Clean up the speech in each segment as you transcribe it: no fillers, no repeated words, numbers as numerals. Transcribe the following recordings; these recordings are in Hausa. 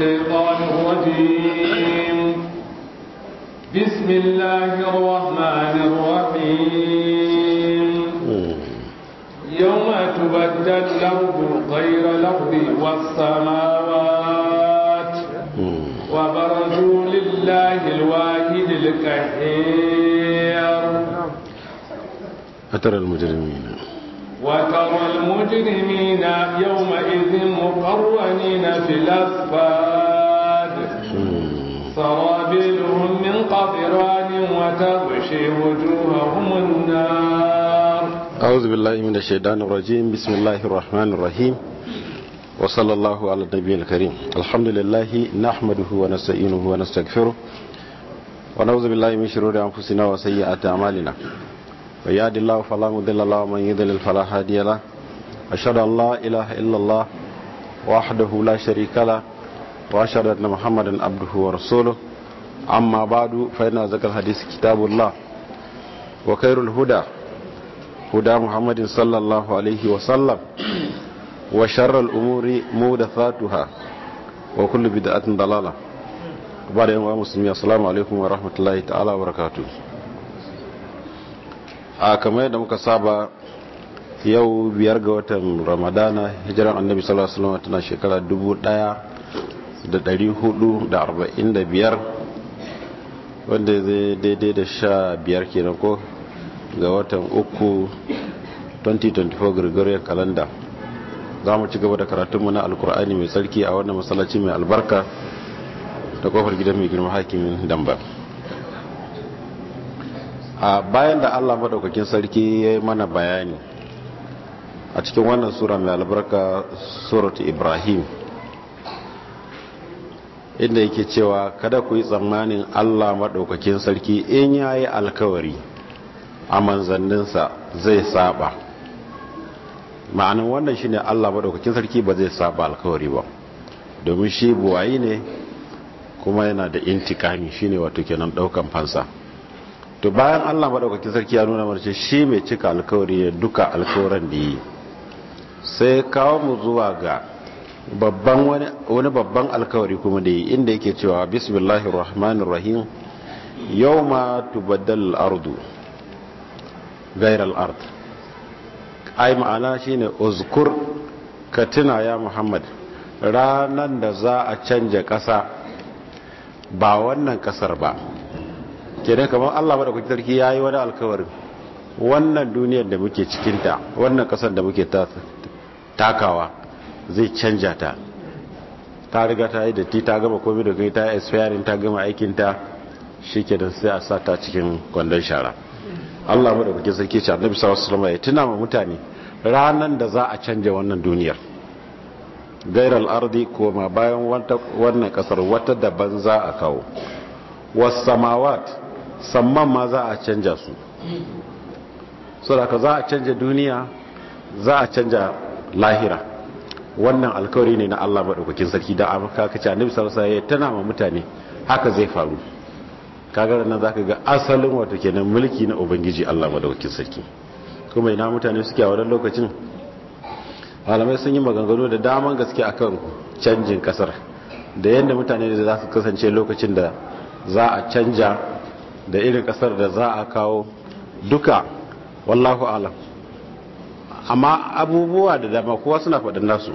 الشيطان الرجيم بسم الله الرحمن الرحيم يوم تبدل الأرض غير الأرض والسماوات وبرزوا لله الواحد القهار وترى المجرمين يومئذ مقرنين في الأصفاد سرابيلهم من قطران وتغشي وجوههم النار. أعوذ بالله من الشيطان الرجيم. بسم الله الرحمن الرحيم وصلى الله على النبي الكريم. الحمد لله نحمده ونستعينه ونستغفره ونعوذ بالله من شرور أنفسنا وسيئات أعمالنا. ويهد الله فلا مضل له ومن يضلل فلا هادي له. أشهد أن لا إله إلا الله وحده لا شريك له وأشهد أن محمدا عبده ورسوله. أما بعد فإن أصدق الحديث كتاب الله وخير الهدى هدى محمد صلى الله عليه وسلم وشر الأمور محدثاتها وكل بدعة ضلالة. بعد يوم مسلمين السلام عليكم ورحمة الله تعالى وبركاته. kamar yadda muka saba yau 5 ga watan ramadana hijiran annabi sallallahu alaihi wasallam tana shekara 1445 wanda zai daidai da 15 kenan ko ga watan 3 2024 Gregorian calendar. za mu ci gaba da karatunmu na alkur'ani mai tsarki a wannan masallaci mai albarka da kofar gidan mai girma hakimin damba. a bayan da Allah madaukakin sarki ya yi mana bayani a cikin wannan sura mai albarka surat Ibrahim, inda yake cewa kada ku yi tsammanin Allah madaukakin sarki in ya yi alkawari a manzanninsa zai saba. ma'anin wannan shine Allah madaukakin sarki ba zai saba alkawari ba, domin shi buwayi ne kuma yana da intikami, shine wato kenan daukan fansa. to bayan Allah madaukakin sarki ya nuna mana shi mai cika alkawari ne duka alkawaran da yi, sai kawo mu zuwa ga wani babban alkawari kuma da yi, inda yake cewa bismillahir rahmanir rahim yawma tubaddal al-ardu ghayra al-ard. ai ma'ana shine uzkur, ka tuna ya Muhammad ranan da za a canja kasa ba wannan kasar ba. kenan kamar Allah madaukakin sarki yayi wani alkawari, wannan duniyar da muke cikin ta, wannan kasar da muke takawa zai canja ta. ta riga ta yi datti, ta gama komai da kai, ta yi expiring, ta gama aikin ta, shikenan sai a sa ta cikin kwandon shara. Allah madaukakin sarki ce Annabi sallallahu alaihi wasallam ya tuna ma mutane ranan da za a canja wannan duniyar. gairal ardi, koma bayan wannan kasar wata daban za a kawo. was samawat, samman ma za a canja su. saboda za a canja duniya, za a canja lahira. wannan alkawari ne na Allah madaukakin sarki da aka kace Annabi sallallahu alaihi wasallam ya tana ma mutane haka zai faru. kaga nan zaka ga asalin wato kenan mulki na ubangiji Allah madaukakin sarki. kuma ina mutane suke a wannan lokacin, malamai sun yi maganganu da daman gaske akan canjin kasar da yadda mutane da za su kasance lokacin da za a canja, da irin kasar da za a kawo duka, wallahu alam. amma abubuwa da dama kowa suna faɗin nasu.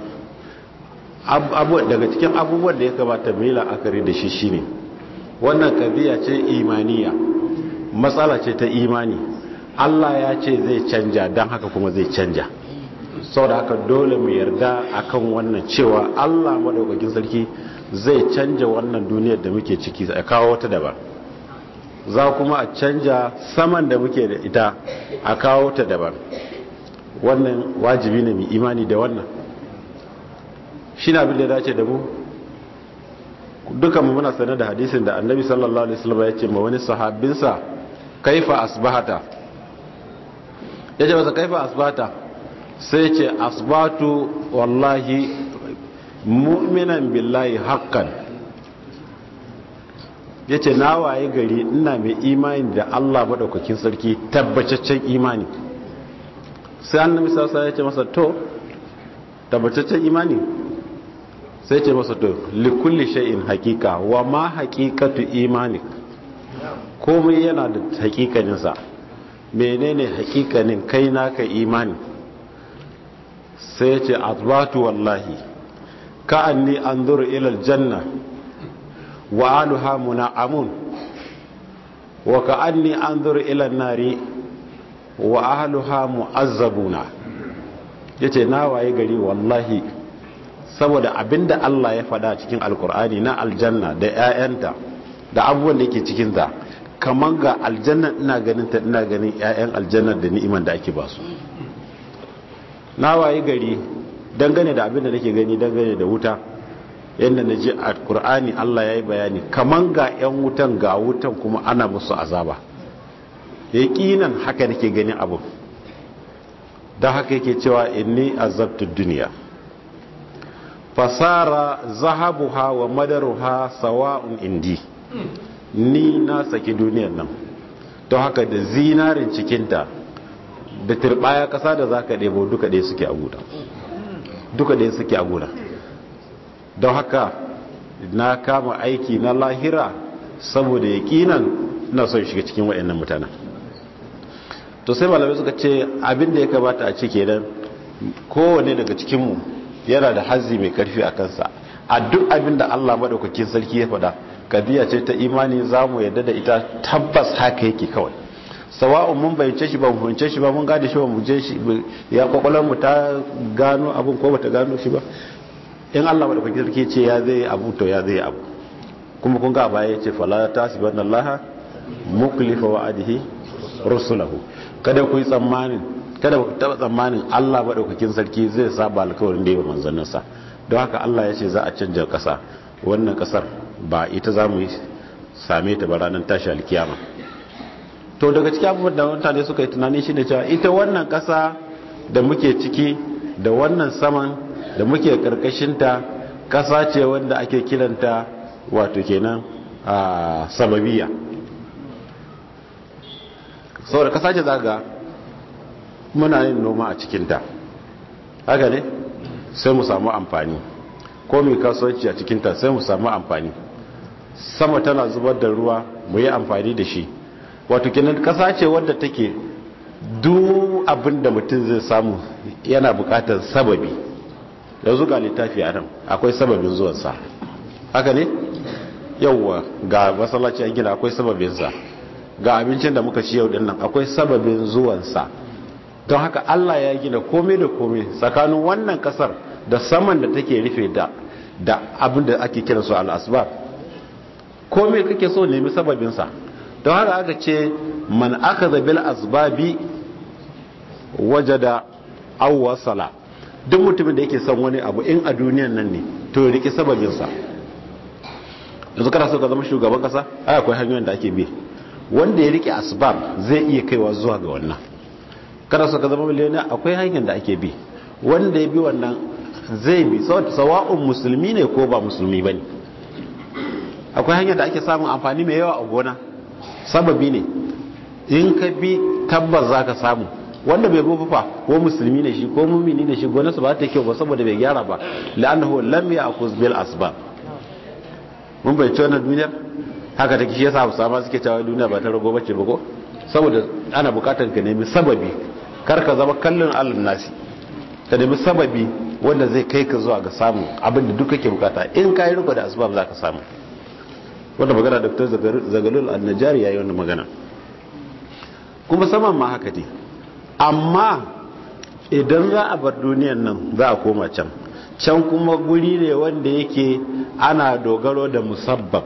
daga cikin abubuwan da ya kamata mu yi la'akari da shi shine wannan kabiya ce imaniya, matsala ce ta imani. Allah ya ce zai canja, don haka kuma zai canja. saboda haka dole mu yarda akan wannan cewa Allah madaukakin sarki zai canja wannan duniyar da muke ciki, a kawo wata daban. za kuma a canja saman da muke da ita, a kawo ta daban. wannan wajibi ne mu imani da wannan. shi na abin da ya dace da mu. dukan mu muna sanar da hadisin da Annabi sallallahu alaihi wasallam ya ce ma wani sahabbinsa, kaifa asbahata, yace masa kaifa asbahata, sai ce asbatu wallahi mu'minan billahi haqqan. yace na waye gari ina mai imani da Allah madaukakin sarki, tabbataccen imani. sai Annabi sallallahu alaihi wasallam ya ce masa to tabbataccen imani, sai ce masa to likulli shay'in haqiqa wa ma haqiqatu imanik, komai yana da haƙiƙanin sa, menene haƙiƙanin kai naka imani? sai ce azbatu wallahi ka'anni anzuru ila aljanna wa aluha muna'amun wa ka'anni anzuru ila an-nari wa ahluha mu'azzabuna. yace na waye gari wallahi saboda abinda Allah ya faɗa cikin alkur'ani na aljanna da 'ya'yanta da abubuwan da yake cikin ta, kaman ga aljanna ina ganin ta, ina ganin 'ya'yan aljanna da ni'iman da ake ba su. na waye gari dangane da abinda nake gani dangane da wuta, yadda na ji alkur'ani Allah ya yi bayani kaman ga 'yan wutan ga wutan kuma ana musu azaba. yaqinan haka nake gani abu, da haka yake cewa inni azabtu dunya fasara zahabuha wa madaruha sawa'un indi. ni na saki duniyar nan, don haka da zinarin cikinta da turbaya kasa da zaka ɗebo duka ɗaya suke a guda, duka ɗaya suke a guda. don haka na kama aiki na lahira saboda yaqinan ina son shiga cikin wayannan mutanen. to sai malamai suka ce abin da ya kamata a ce kenan kowane daga cikinmu yana da hazzi mai karfi a kansa a duk abin da Allah madaukakin sarki ya faɗa. kadiya ce ta imani za mu yadda da ita, tabbas haka yake kawai, sawa'un mun bayyance shi ba mu bayyance shi ba, mun gane shi ba mu je shi ya kwakwalar mu ta gano abin ko bata gano shi ba. in Allah madaukakin sarki ce ya zai abu to ya zai abu. kuma kun ga baya yace fala tasibannallaha muklifa wa'adihi rusulahu, kada ku yi tsammanin, kada ku taba tsammanin Allah madaukakin sarki zai saba alƙawarin da ya manzannin sa. don haka Allah ya ce za a canja ƙasa, wannan ƙasar ba ita za mu same ta ba ranar tashi alkiyama. to daga cikin abubuwan da mutane suka yi tunani shine cewa ita wannan ƙasa da muke ciki da wannan saman da muke karkashin ta ƙasa ce wanda ake kiranta wato kenan a sababiya. saboda ƙasa ce zaga muna yin noma a cikinta, haka ne, sai mu samu amfani, ko mai kasuwanci a cikinta sai mu samu amfani. sama tana zubar da ruwa mu yi amfani da shi. wato kenan ƙasa ce wadda take duk abin da mutum zai samu yana buƙatar sababi. yanzu ga littafi a nan akwai sababin zuwansa, haka ne, yauwa ga masallaci a gina akwai sababinsa, ga abincin da muka ci yau din nan akwai sababin zuwansa. don haka Allah ya gina komai da komai tsakanin wannan kasar da saman da take rufe da abin da ake kira su al-asbab. komai kake so nemi sababinsa. don haka aka ce man akaza bil asbabi wajada aw wasala. duk mutumin da yake son wani abu in a duniyan nan ne to ya riki sababinsa. yanzu kana so ka zama shugaban kasa, ai akwai hanyoyin da ake bi, wanda ya rike asbab zai iya kaiwa zuwa ga wannan. kada su ka zama miliyoniya, akwai hanyar da ake bi, wanda ya bi wannan zai bi, sawa'un musulmi ne ko ba musulmi ba ne. akwai hanyar da ake samun amfani mai yawa a gona, sababi ne, in ka bi tabbas za ka samu. wanda bai gofa fa ko musulmi ne shi ko mumini ne shi, gonarsa ba ta kyau ba saboda bai gyara ba, la'annahu lam ya'khuz bil asbab. mun bai ci wannan duniyar haka take, shi yasa Hausa ma suke cewa duniya ba ta rago bace ba ko, saboda ana bukatar ka nemi sababi, kar ka zama kallon alin nasi, ka nemi sababi wanda zai kai ka zuwa ga samu abin da duk kake bukata. in ka yi riko da asbab za ka samu. wanda magana Dr. Zagalul An-Najari yayi wannan magana, kuma saman ma haka ne. amma idan za a bar duniyar nan za a koma can kuma guri ne wanda yake ana dogaro da musabbab.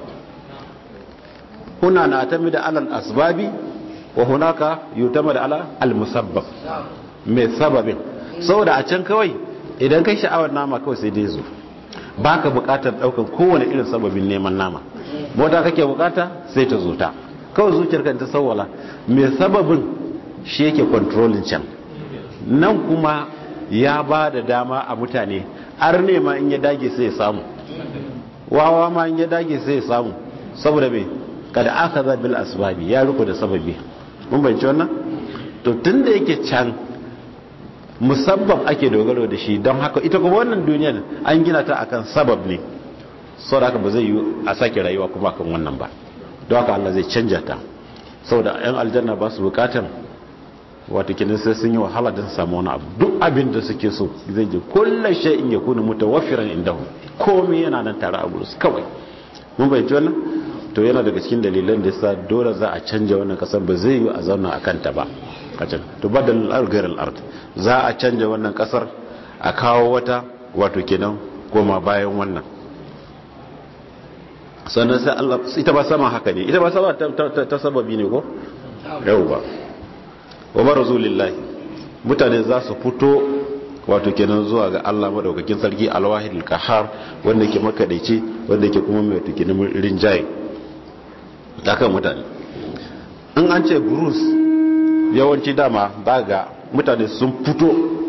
huna na tami da alal asbabi wa hunaka yutama da ala al musabbab, mai sababin. saboda a can kawai idan kai sha'awar nama kawai sai dai zo, baka bukatar daukan kowane irin sababin neman nama. mota kake bukata sai ta zo ta kawai, zuciyarka ta sawwala, mai sababin shi yake controlling can. nan kuma ya ba da dama a mutane, har ne ma in ya dage sai ya samu, wawa ma in ya dage sai ya samu. saboda me, kada aka za bil asbabi, ya riko da sababi. mun bayyana wannan. to tunda yake can musabbab ake dogaro da shi, don haka ita kuma wannan duniyar an gina ta akan sabab ne, saboda haka ba zai yi a sake rayuwa kuma akan wannan ba, don haka Allah zai canja ta. saboda yan aljanna ba su bukatan wato kinin sai sun yi wahala don samu wani abu, duk abin da suke so zai je kullu shay'in yakunu mutawaffiran indahu, komai yana nan tare a gurin su kawai. mun bayyana wannan, to yana daga cikin dalilan da yasa dole za a canja wannan kasar, ba zai yi a zauna akan ta ba. to badal al-ghayr al-ard, za a canja wannan kasar a kawo wata wato kenan goma bayan wannan. sannan sai Allah, ita ba sama haka ne, ita ba sama ta sababi ne ko yauwa. wa barazulillahi, mutane za su fito wato kenan zuwa ga Allah madaukakin sarki al-wahid al-qahhar, wanda yake makadaici, wanda yake kuma mai wato kenan rinjaye akan mutane. in an ce burus, yawanci dama daga mutane sun fito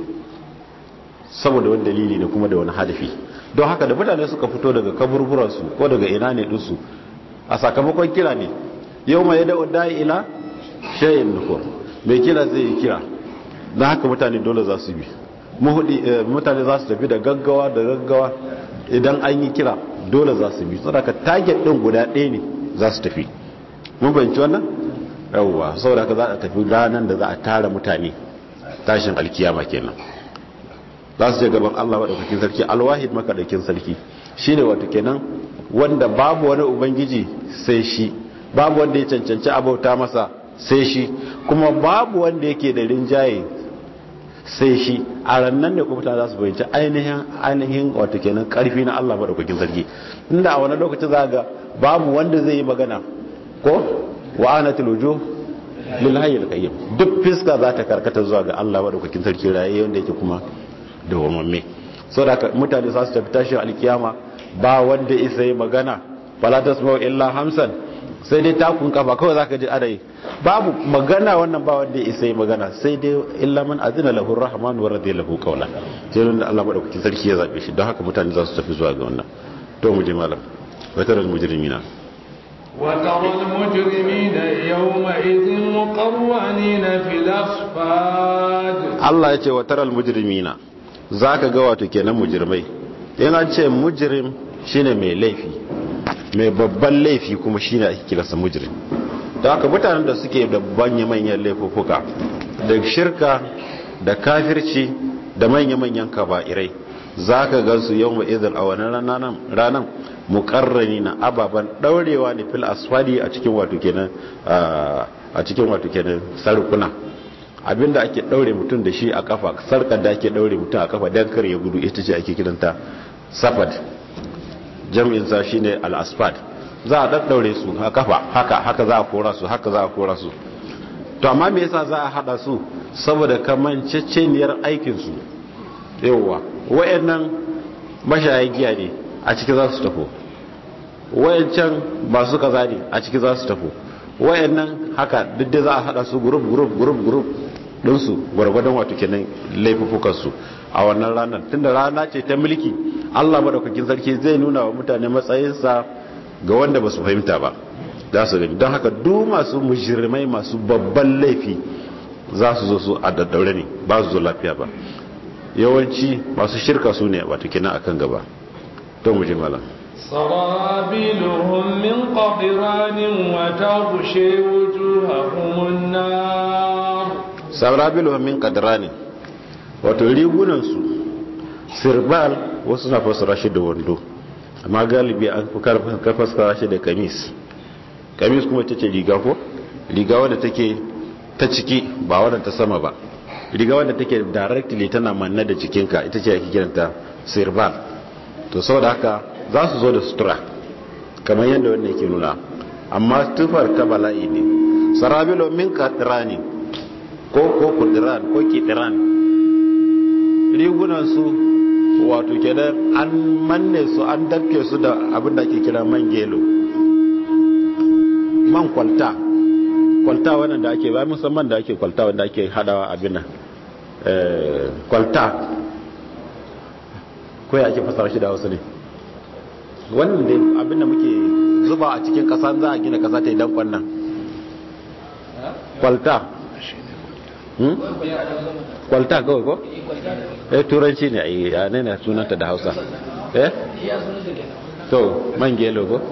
saboda wani dalili ne kuma da wani hadafi, don haka da mutane suka fito daga kaburburansu ko daga ina ne dinsu a sakamakon kira ne. yau mai yadda wadai ila shayin nukur, mai kira zai yi kira, don haka mutane dole za su bi mutane za su tafi da gaggawa idan an yi kira dole za su bi, saboda target din guda ɗaya ne za su tafi. mun bayanci wannan yawwa, saboda ka za a tafi ranar da za a tara mutane, tashin alkiyama kenan. za su je gaban Allah madaukakin sarki alwahid makadaukin sarki, shine wato kenan wanda babu wani ubangiji sai shi, babu wanda ya cancanci abauta masa sai shi, kuma babu wanda yake da rinjaye sai shi. a rannan ne kuma za su bayyana ainihin wato kenan karfi na Allah madaukakin sarki, inda a wani lokacin za ga babu wanda zai yi magana ko wa'anatul wujuh lil hayyil qayyim, duk fiska za ta karkata zuwa ga Allah madaukakin sarki raye wanda yake kuma da wamamme. saboda mutane za su tafi tashin alkiyama, ba wanda isa yi magana, fala tasma'u illa hamsan, sai dai takun kafa kawai zaka ji adai, babu magana wannan, ba wanda isa yi magana, sai dai illa man azina lahu arrahman wa radiya lahu qawla, sai wanda Allah madaukakin sarki ya zabe shi. don haka mutane za su tafi zuwa ga wannan. to mu je malam, wataral mujrimina وترى المجرمين يومئذ مقرنين في الأصفاد. الله يقول وترى المجرمين، zaka ga wato kenan mujrimai. yana ce mujrim shine mai laifi, mai babban laifi kuma shine ake kiransa mujrim. da haka mutanen da suke da manyan laifuka da shirka da kafirci da manyan kaba'irai, zaka ga su yawma idhal a wannan ranan muqarrani na ababan daurewa ne fil asfali a cikin wato kenan sarkuna, abinda ake daure mutum da shi a kafa, sarkar da ake daure mutum a kafa dan kar ya gudu, ita ce ake kiranta safad, jam'in sa shine al asfad. za a daddaure su a kafa, haka za a kora su, to amma me yasa za a hada su? saboda kamanceceniyar aikin su. yawa wayannan mashayin giya ne, a ciki za su tafi, wayancan masu kaza ne, a ciki za su tafi, wayannan haka duk da za a hada su group din su gwargwadon wato kenan laifukan su a wannan ranar. tunda rana ce ta mulki, Allah madaukakin sarki zai nuna wa mutane matsayinsa ga wanda ba su fahimta ba, za su gani. don haka duk masu mujrimai masu babban laifi za su zo su a daddaure ne, ba su zo lafiya ba. yawanci masu shirka su ne wato kenan akan gaba. to mu ji malam. sarabiluhum min qadiranin wa taghshi wujuhahum an-nar. sarabiluhum min qadiranin, wato rigunan su sirbal, wasu na fasara shi da wando, amma galibi an fi fasara shi da kamis kuma ita ce riga ko riga wadda take ta ciki, ba wadda ta sama ba, riga wadda take directly tana manna da jikinka, ita ce ake kiranta sirbal. to saboda haka za su zo da sutura kamar yadda wannan yake nuna, amma tufar ta bala'i ne. sarabilo min qadrani ko kudiran ko kidiran, rigunan su wato kenan an manne su, an dafke su da abin da ake kira man gelo, man kwalta wannan da ake bayan musamman da ake kwalta wanda ake hadawa abin nan kwalta ko ya ake fasara shi da Hausa ne, wannan dai abin da muke zuba a cikin kasa, za a gina kasa ta yi dankon nan kwalta kwalta kawai ko turanci ne a ne na sunanta da Hausa to man gelo ko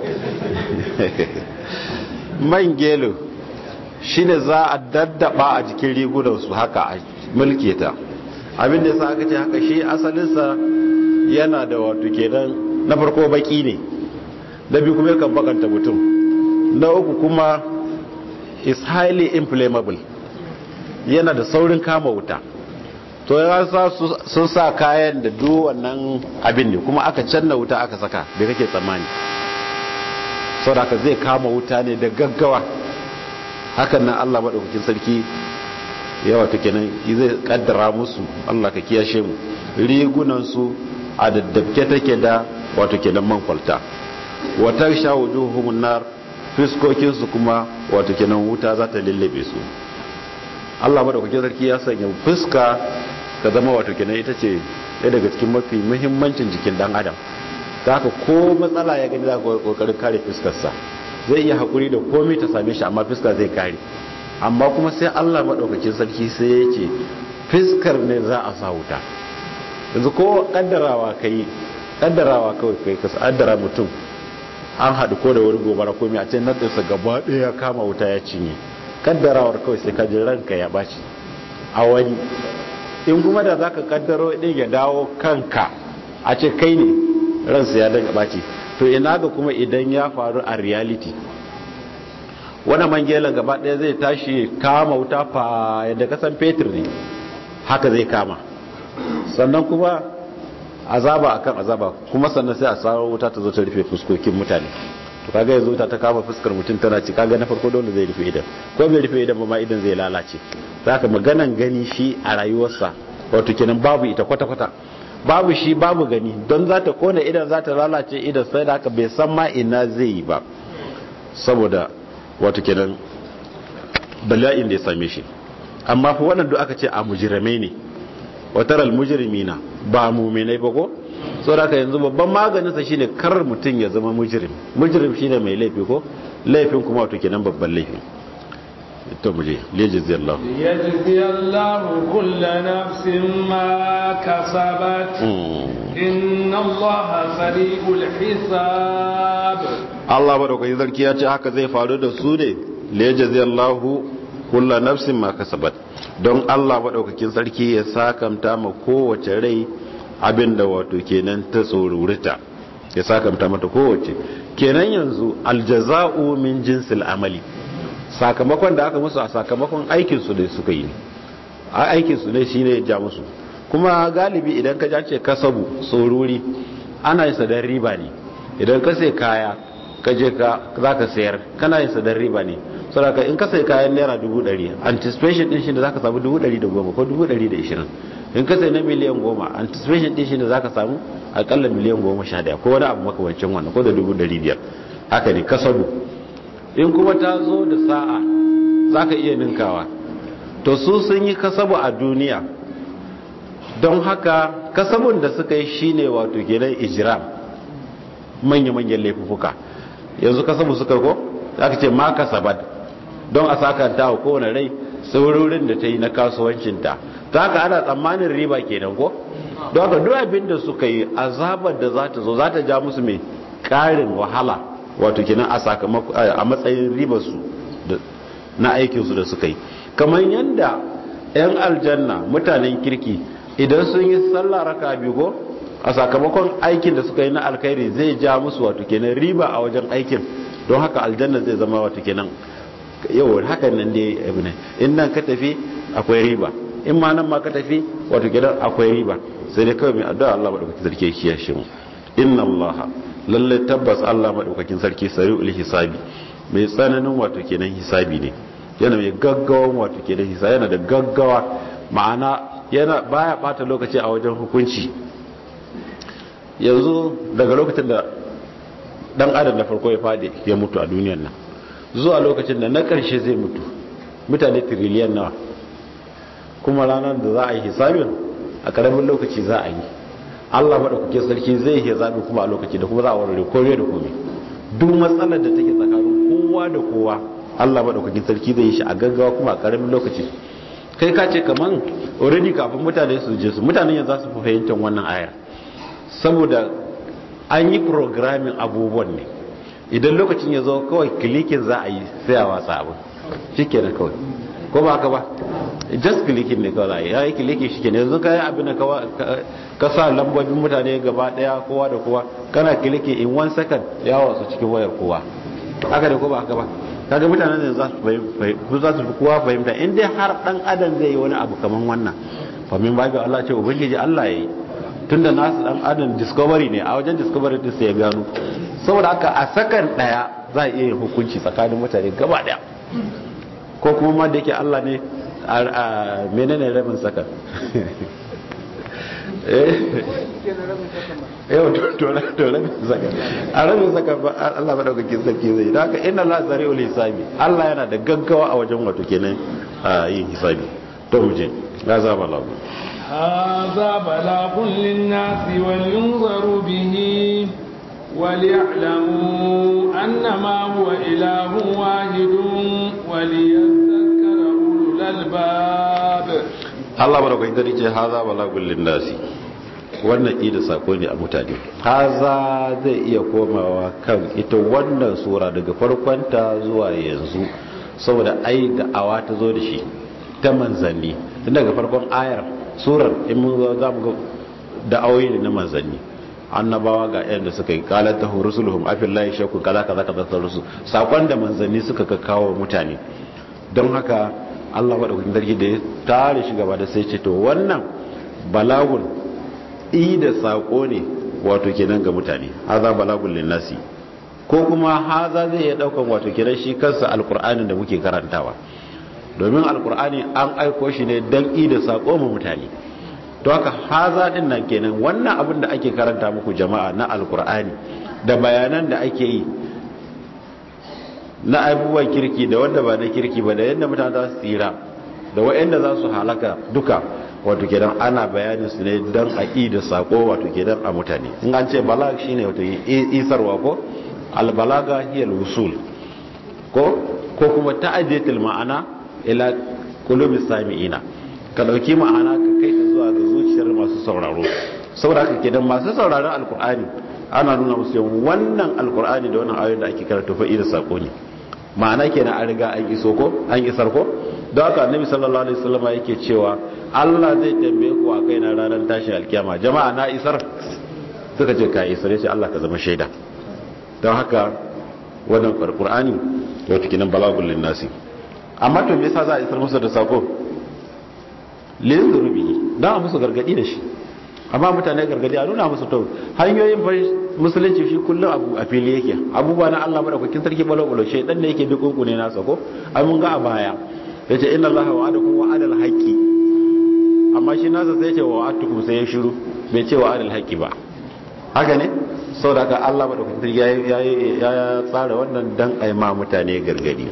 man gelo shine za a daddaba a jikin rigunan su haka a mulke ta abin da yasa aka ce haka shi asalinsa yana da wato kenan na farko baki ne na biyu kuma yakan bakanta mutum na uku kuma is highly inflammable yana da saurin kama wuta to ya sa sun sa kayan da duk wannan abin ne kuma aka canna wuta aka saka da kake tsammani saboda ka zai kama wuta ne da gaggawa hakan nan Allah madaukakin sarki ya wato kenan zai kaddara musu Allah ka kiyashe mu rigunan su a daddabke take da wato kenan man kwalta wata sha wujuhumun nar fiskokin su kuma wato kenan wuta za ta lullube su Allah madaukakin sarki ya sanya fuska ta zama wato kenan ita ce ɗaya daga cikin mafi muhimmancin jikin dan adam ta haka ko matsala ya gani za ka kokarin kare fuskarsa zai iya hakuri da komai ta same shi amma fuska zai kare amma kuma sai Allah madaukakin sarki sai ya ce fuskar ne za a sa wuta yanzu ko kaddarawa kawai kai ka kaddara mutum an haɗu ko da wani gobara komai a ce nan ɗinsa gaba ɗaya kama wuta ya cinye kaddarawar kawai sai ka ji ranka ya baci a wani in kuma da zaka kaddaro din ya dawo kanka a ce kai ne ransa ya daga baci to ina ga kuma idan ya faru a reality wannan mangelan gaba daya zai tashi kama wuta fa yadda kasan fetur ne haka zai kama sannan kuma azaba akan azaba kuma sannan sai a sawo wuta ta zo ta rufe fuskokin mutane to kaga yanzu ta kama fuskar mutum tana ci kaga na farko dole zai rufe idan ko bai rufe idan ba ma idan zai lalace zaka maganan gani shi a rayuwarsa wato kenan babu ita kwata kwata babu shi babu gani don za ta kona idan za ta lalace idan sai da haka bai san ma ina zai yi ba saboda wato kenan bala'in da ya same shi amma fa wannan duk aka ce a mujrimai ne wataral mujrimina ba mu'minai ba ko saboda haka yanzu babban maganinsa shine kar mutum ya zama mujrim shine mai laifi ko laifin kuma wato kenan babban laifi to muje liyajzi Allah kullu nafsin ma kasabat inna Allah sari'ul hisab Allah barkai zarki ya ce haka zai faru da su ne liyajzi Allah kullu nafsin ma kasabat don Allah madaukakin sarki ya sakamta ma kowace rai abinda wato kenan ta tsorurita ya sakamta mata kowace kenan yanzu aljaza'u min jinsil amali sakamakon da aka musu a sakamakon aikin su da suka yi a aikin su ne shine ya ja musu kuma galibi idan ka jace kasabu tsoruri ana yin sadar riba ne idan ka sai kaya ka je ka zaka sayar kana yin sadar riba ne saboda in ka sai kayan naira 100 anticipation din shi da zaka samu 110 ko 120 in ka sai na miliyan 10 anticipation din shi da zaka samu akalla miliyan 11 ko wani abu makamancin wannan ko da 500 haka ne kasabu in kuma ta zo da sa'a zaka iya ninkawa to su sun yi kasabu a duniya don haka kasabun da suka yi shine wato kenan ijram manya-manyan laifuka yanzu kasabu suka ko aka ce ma kasabat don a sakanta wa kowane rai saurorin da ta yi na kasuwancinta ta haka ana tsammanin riba kenan ko don haka duk abin da suka yi azabar da za ta zo za ta ja musu mai karin wahala wato kenan a sakamako a matsayin ribarsu na aikinsu da suka yi kamar yadda 'yan aljanna mutanen kirki idan sun yi sallah raka biyu ko a sakamakon aikin da suka yi na alkhairi zai ja musu wato kenan riba a wajen aikin don haka aljanna zai zama wato kenan yau hakan nan dai abu ne in nan ka tafi akwai riba in ma nan ma ka tafi wato kenan akwai riba sai dai kawai mai addu'a Allah madaukakin sarki ya kiyashe mu inna Allah lalle tabbas Allah madaukakin sarki sari'ul hisabi mai tsananin wato kenan hisabi ne yana mai gaggawan wato kenan hisabi yana da gaggawa ma'ana yana baya bata lokaci a wajen hukunci yanzu daga lokacin da dan adam na farko ya fadi ya mutu a duniyar nan zuwa lokacin da na karshe zai mutu mutane tiriliyan nawa kuma ranar da za a yi hisabin a karamin lokaci za a yi Allah maɗaukake sarki zai yi hisabi kuma a lokaci da kuma za a warware komai da komai duk matsalar da take tsakanin kowa da kowa Allah maɗaukakin sarki zai yi shi a gaggawa kuma a karamin lokaci kai ka ce kaman already kafin mutane su je su mutanen yanzu za su fahimtar wannan ayar saboda an yi programming abubuwan ne idan lokacin ya zo kawai klikin za a yi sai a watsa abin shi ke da kawai ko ba ka ba just klikin ne kawai za a yi ya yi klikin shi ke ne yanzu ka yi abin da ka sa lambobin mutane gaba daya kowa da kowa kana klikin in 1 second ya wasu cikin wayar kowa haka da ko ba haka ba kaga mutanen ne za su fi kowa fahimta in dai har dan adam zai yi wani abu kaman wannan fa min babu Allah ce ubangiji Allah yayi tunda nasu dan adam discovery ne a wajen discovery din sai ya gano saboda haka a sakan daya za a iya yin hukunci tsakanin mutane gaba daya ko kuma ma da yake Allah ne a menene rabin sakan yau to rabin sakan a rabin sakan ba Allah ba daukakin sarki zai da haka inna la zari'ul hisabi Allah yana da gaggawa a wajen wato kenan yin hisabi to mu je la za ba lagu هذا بلاغ للناس ولينذروا به وليعلموا أنما هو إله واحد وليذكر أولو الألباب الله بارك فيك هذا بلاغ للناس wannan ida sako ne a mutane haza zai iya komawa kan ita wannan sura daga farkonta zuwa yanzu saboda ai da awa ta zo da shi ta manzanni tun daga farkon ayar surar in mun zo za mu ga da'awoyi ne na manzanni annabawa ga yadda suka yi qalat tahu rusuluhum afillahi shakku kaza kaza kaza rusul sakon da manzanni suka kawo mutane don haka Allah madaukakin sarki da ya tare shi gaba da sai ce to wannan balagun da sako ne wato kenan ga mutane haza balagun linnasi ko kuma haza zai ya daukan wato kenan shi kansa alqur'anin da muke karantawa domin alkur'ani an aiko shi ne don da sako mu mutane to haka haza din nan kenan wannan abin da ake karanta muku jama'a na alkur'ani da bayanan da ake yi na abubuwan kirki da wanda ba na kirki ba da yadda mutane za su tsira da wa'anda za su halaka duka wato kenan ana bayanin su ne don a da sako wato kenan a mutane in an ce balag shine wato isarwa ko albalaga hiya alwusul ko kuma ta'adiyatul ma'ana ila qulubi sami'ina ka dauki ma'ana ka kai ta zuwa ga zuciyar masu sauraro saboda haka kenan masu sauraron alkur'ani ana nuna musu yawan wannan alkur'ani da wannan ayoyin da ake karanta fa'i da sako ne ma'ana kenan an riga an iso ko an isar ko don haka annabi sallallahu alaihi wasallam yake cewa Allah zai tambaye ku a kai na ranar tashin alkiyama jama'a na isar suka ce ka isar sai Allah ka zama shaida don haka wannan alkur'ani wato kenan balagul linnasi amma to me yasa za a isar musu da sako lin zurbi da musu gargadi da shi amma mutane gargadi a nuna musu to hanyoyin musulunci shi kullum abu a fili yake abubuwa na Allah madaukakin sarki balobalo shi dan ne yake dukunku ne nasa ko ai mun ga a baya yace inna Allaha wa'adakum wa'adal haqqi amma shi nasa sai yace wa'atukum sai ya shiru bai ce wa'adal haqqi ba haka ne saboda ka Allah madaukakin sarki ya tsara wannan dan ai ma mutane gargadi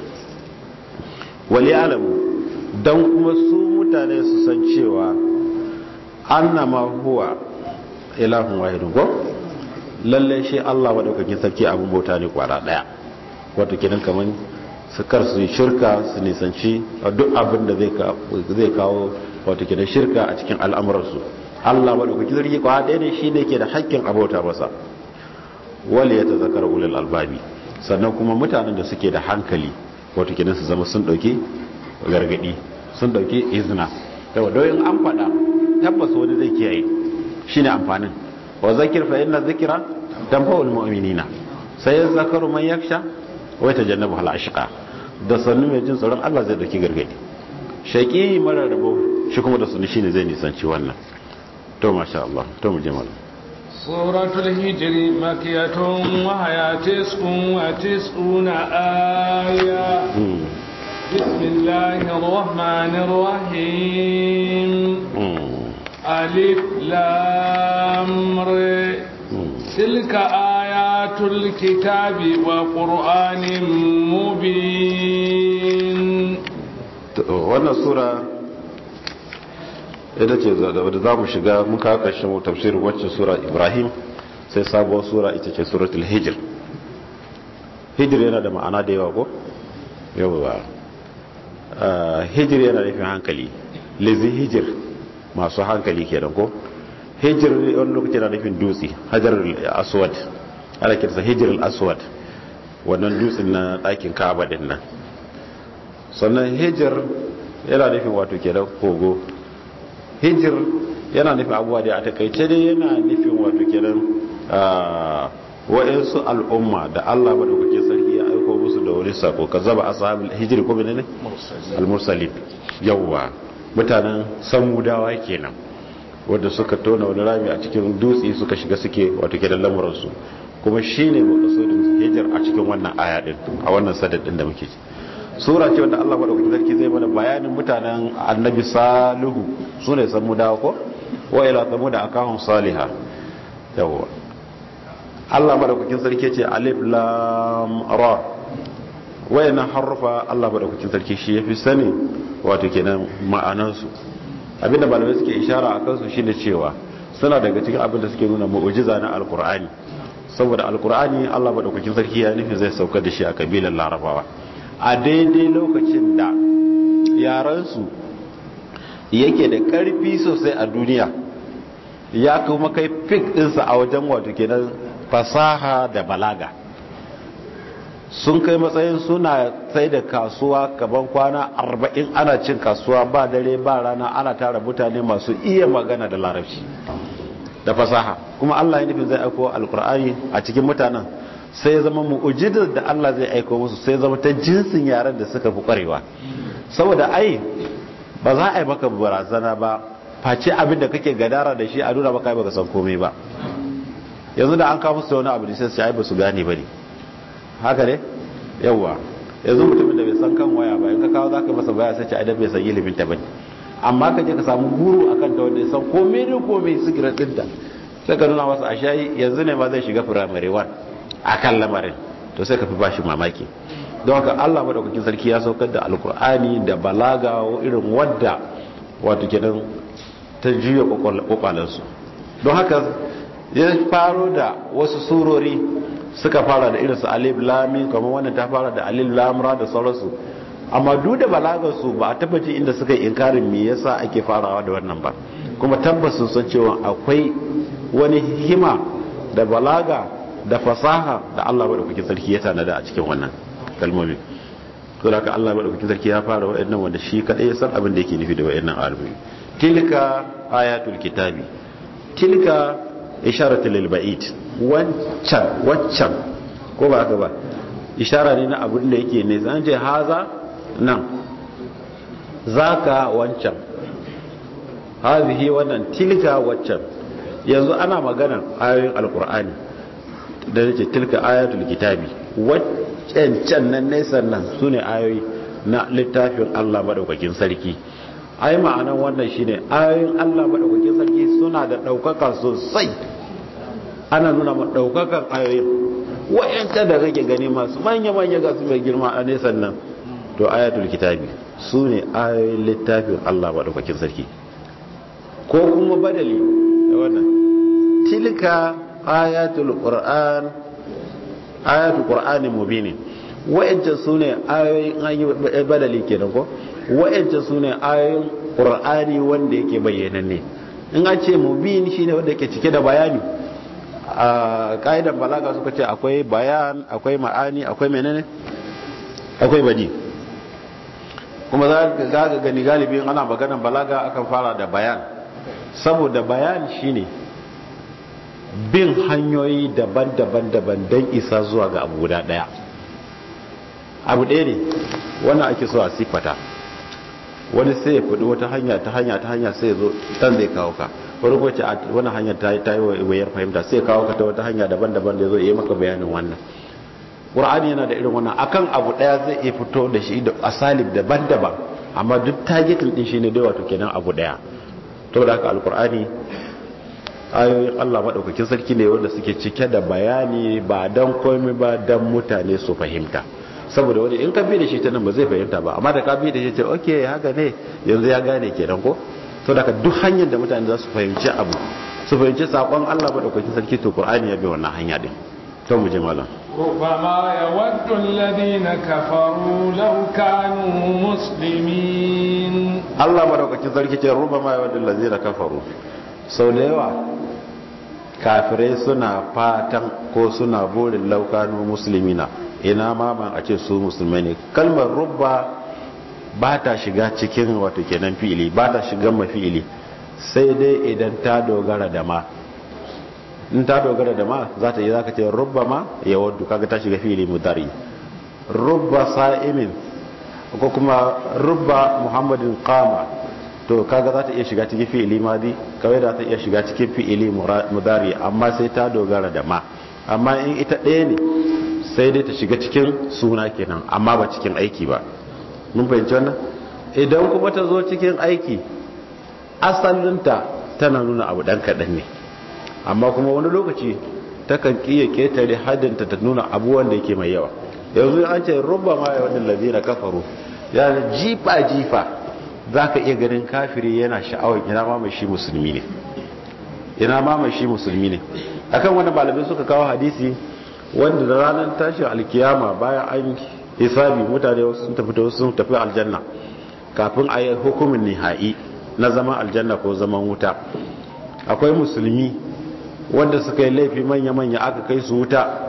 wali alamu dan kuma su mutane su san cewa annama huwa ilahun wahidun ko lalle shi Allah madaukakin sarki abun bauta ne kwara daya wato kenan kaman su kar su shirka su nisanci duk abin da zai kawo wato kenan shirka a cikin al'amuransu Allah madaukakin sarki kwara daya ne shi ne ke da haƙƙin abauta masa wali ya tazakara ulul albabi sannan kuma mutanen da suke da hankali wato kenan su zama sun dauki gargadi sun dauki izina yawa doyin an fada tabbas wani zai kiyaye shine amfanin wa zakir fa inna zikra tanfa'ul mu'minina sai zakaru man yaksha wa tajannabu al ashqa da sannu mai jin tsoron Allah zai dauki gargadi shaqi mara rabo shi kuma da sunni shine zai nisanci wannan to masha Allah to mu je mallam suratul hijr makiyatun wa hayatun wa tis'una aya bismillahir rahmanir rahim alif lam ra tilka ayatul kitabi wa qur'anin mubin wannan sura ita ce da za mu shiga muka ƙarshen tafsirin wacce sura Ibrahim sai sabuwar sura ita ce suratul hijr. Hijr yana da ma'ana da yawa ko yawa hijr yana nufin hankali lizi hijir masu hankali kenan ko hijir wani lokaci na nufin dutse hajar aswad ana kirsa hijir aswad wannan dutsen na ɗakin ka'aba din nan sannan hijir yana nufin wato kenan kogo hijir yana nufin abubuwa da a takaice dai yana nufin wato kenan wa'insu al'umma da Allah madaukakin sarki ya aiko musu da wani sako kazzaba ashabul hijr ko menene al-mursalin yawa mutanen samudawa kenan wanda suka tona wani rami a cikin dutse suka shiga suke wato kenan lamuran su kuma shine maqsudin hijr a cikin wannan aya din a wannan sadad din da muke ci sura ce wanda Allah madaukakin sarki zai mana bayanin mutanen annabi salihu sune samudawa ko wa ila samuda akahum salihah yawa Allah madaukakin sarki ce alif lam ra wayannan harufa Allah madaukakin sarki shi yafi sani wato kenan ma'anan su abinda malamai suke ishara akan su shine cewa suna daga cikin abinda suke nuna mu'jiza na alqur'ani saboda alqur'ani Allah madaukakin sarki ya nufi zai sauka da shi a kabilan larabawa a daidai lokacin da yaran su yake da karfi sosai a duniya ya kuma kai fik dinsa a wajen wato kenan fasaha da balaga sun kai matsayin suna sai da kasuwa kaban kwana 40 ana cin kasuwa ba dare ba rana ana tara mutane masu iya magana da larabci da fasaha kuma Allah ya nufin zai aiko alkur'ani a cikin mutanen sai ya zama mu'ujizar da Allah zai aiko musu sai zama ta jinsin yaren da suka fi kwarewa saboda ai ba za a yi maka barazana ba face abin da kake gadara da shi a nuna maka baka san komai ba yanzu da an kawo musu wani abu da sai su ba su gane bane haka ne yawa yanzu mutumin da bai san kan waya ba in ka kawo zaka masa baya sai ai da bai san ilimin ta bane amma ka je ka samu guru akan ta wanda ya san komai ne komai sigirar dinta sai ka nuna masa ashayi yanzu ne ma zai shiga primary 1 akan lamarin to sai ka fi bashi mamaki don haka Allah madaukakin sarki ya saukar da alkur'ani da balaga irin wadda wato kenan ta juya kwakwalansu don haka ya faro da wasu surori suka fara da irinsu alif lam kamar wannan ta fara da alif lam ra da sauransu amma duk da balagarsu ba a tabbaci inda suka yi inkarin me yasa ake farawa da wannan ba kuma tabbas sun san cewa akwai wani hikima da balaga da fasaha da Allah madaukakin sarki ya tanada a cikin wannan kalmomi to haka Allah madaukakin sarki ya fara wa'annan wanda shi kadai ya san abin da yake nufi da wa'annan ayoyi tilka ayatul kitabi tilka isharatu lil ba'id waccan ko ba haka ba ishara ne na abin da yake ne zan ce haza nan zaka wancan hazihi wannan tilka waccan yanzu ana magana ayoyin alqur'ani da yake tilka ayatul kitabi waccan nan ne sannan sune ayoyi na littafin Allah madaukakin sarki ai ma'anan wannan shine ayoyin Allah madaukakin sarki suna da daukaka sosai ana nuna ma daukakan ayoyin wayanta da kake gani masu manya ga su mai girma a nesan nan to ayatul kitabi sune ayoyin littafin Allah madaukakin sarki ko kuma badali da wannan tilka ayatul qur'ani mubin wa'ancan sune ayoyin badali kenan ko wa'ancan sune ayoyin qur'ani wanda yake bayyananne in a ce mubin shine wanda yake cike da bayani a kaidan balaga suka ce akwai bayan akwai ma'ani akwai menene akwai badi kuma za ga gani galibin ana maganar balaga akan fara da bayan saboda bayan shine bin hanyoyi daban-daban don isa zuwa ga abu guda daya abu ɗaya ne wannan ake so a sifata wani sai ya fudu wata hanya ta hanya sai ya zo dan zai kawo ka wani kuma ce wannan hanyar ta yi wayar fahimta sai ya kawo ka ta wata hanya daban-daban da ya zo ya yi maka bayanin wannan ƙur'ani yana da irin wannan akan abu ɗaya zai iya fito da shi da asalib daban-daban amma duk targetin din shi ne dai wato kenan abu ɗaya to da haka alƙur'ani ayoyin Allah maɗaukakin sarki ne wanda suke cike da bayani ba don komai ba don mutane su fahimta saboda wani in ka bi da shi ta nan ba zai fahimta ba amma da ka bi da shi ce ok haka ne yanzu ya gane kenan ko to daga duk hanyar da mutane za su fahimci abu su fahimci sakon Allah maɗaukakin sarki to Qur'ani ya bi wannan hanya din to mu je malam ربما يود الذين كفروا لو كانوا مسلمين Allah madaukakin sarki ce rubama yawadul ladzina kafaru, sau da yawa kafirai suna fatan ko suna burin laukanu musulmina, ina ma ban a ce su musulmai ne. Kalmar rubba ba ta shiga cikin wato kenan fi'ili, ba ta shiga mafi'ili, sai dai idan ta dogara da ma. In ta dogara da ma za ta yi, za ka ce rubba ma ya waddu, kaga ta shiga fi'ili mudari. Rubba sa'imin ko kuma rubba muhammadin qama, to kaga za ta iya shiga cikin fi'ili madi, kawai da ta iya shiga cikin fi'ili mudari, amma sai ta dogara da ma. Amma in ita ɗaya ne sai dai ta shiga cikin suna kenan, amma ba cikin aiki ba. Mun fahimci wannan? Idan kuma ta zo cikin aiki, asalinta tana nuna abu ɗan kaɗan ne, amma kuma wani lokaci takan kiya ketare haddinta ta nuna abubuwan da yake mai yawa. Yanzu an ce rubba ma ya wadda lazina kafaru, yana jifa za ka iya ganin kafiri yana sha'awar ina ma mai shi musulmi ne, ina ma mai shi musulmi ne. Akan wani malamai suka kawo hadisi wanda da ranar tashin alkiyama bayan an hisabi, mutane wasu sun tafi wasu sun tafi aljanna, kafin a yi hukumin nihai na zaman aljanna ko zaman wuta, akwai musulmi wanda suka yi laifi manya-manya aka kai su wuta.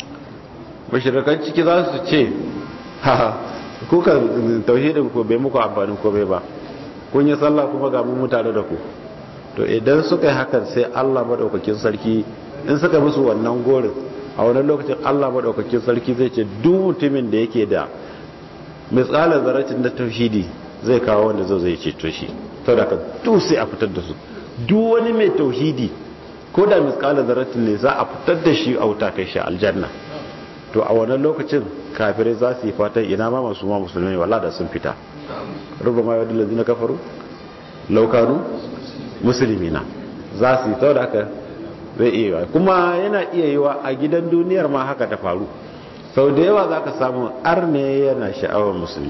Mashirakan ciki za su ce, ha kuka tauhidin ko bai muku amfanin ko bai ba, kun yi sallah kuma ga mu tare da ku. To idan suka yi hakan sai Allah madaukakin sarki, in suka musu wannan gorin, a wannan lokacin Allah madaukakin sarki zai ce duk mutumin da yake da misalan zarratin da tauhidi zai kawo wanda zai ceto shi. Saboda ka duk sai a fitar da su. Duk wani mai tauhidi ko da misalan zarratin ne za a fitar da shi a wuta kai shi aljanna. To a wannan lokacin kafirai za su yi fatan ina ma masu ma musulmi wallahi da sun fita. Rubama ya wadda lazina kafaru laukanu musulmina, za su yi. Saboda haka zai iya, kuma yana iya yiwa a gidan duniyar ma haka ta faru. Sau da yawa za ka samu arne yana sha'awar musulmi.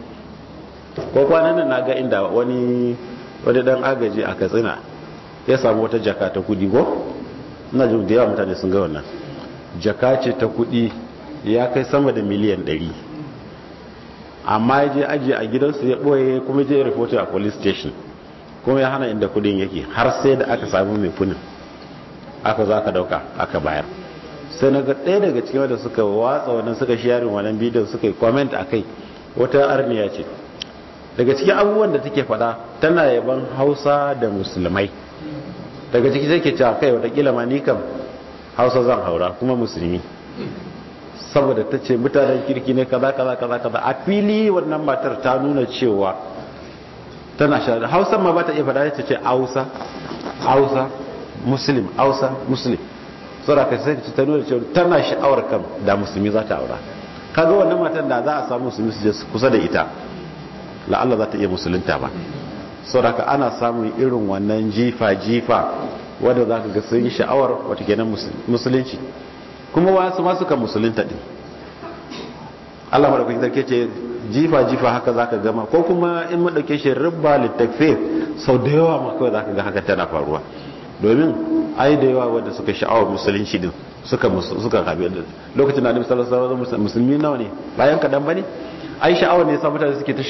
Ko kwanan nan na ga inda wani dan agaji a Katsina ya samu wata jaka ta kudi ko, ina jin da yawa mutane sun ga wannan jaka ce ta kudi, ya kai sama da miliyan 100, amma ya je ajiye a gidansu ya boye, kuma je report a police station, kuma ya hana inda kudin yake, har sai da aka samu mai kudin aka za ka dauka aka bayar. Sai na ga ɗaya daga cikin wanda suka watsa wannan, suka sharing wannan bidiyon, suka yi comment a kai, wata arniya ce. Daga cikin abubuwan da take faɗa, tana yaban Hausa da musulmai. Daga ciki take cewa kai watakila ma ni kam Hausa zan haura kuma musulmi, saboda ta ce mutanen kirki ne kaza kaza kaza kaza. A fili wannan matar ta nuna cewa tana shahada Hausa ma ba ta iya faɗa, ta ce Hausa muslim, Hausa muslim. Saboda ka sai ta nuna cewa tana sha'awar kam da musulmi za ta aura. Kaga wannan matan da za a samu musulmi su je kusa da ita, la'alla za ta iya musulunta ba. Saboda ka ana samun irin wannan jifa wanda za ka ga sun yi sha'awar wata kenan musulunci, kuma wasu masu kan musulunta din. Allah madaukakin sarki ce jifa haka za ka gama, ko kuma in madauke shi ribba littafir, sau da yawa ma kawai za ka ga haka tana faruwa. Domin ai da yawa wanda suka sha'awar musulunci din suka kabe lokacin da Annabi sallallahu alaihi wasallam musulmi nawa ne bayan kadan bane. Ai sha'awar ne yasa mutane suke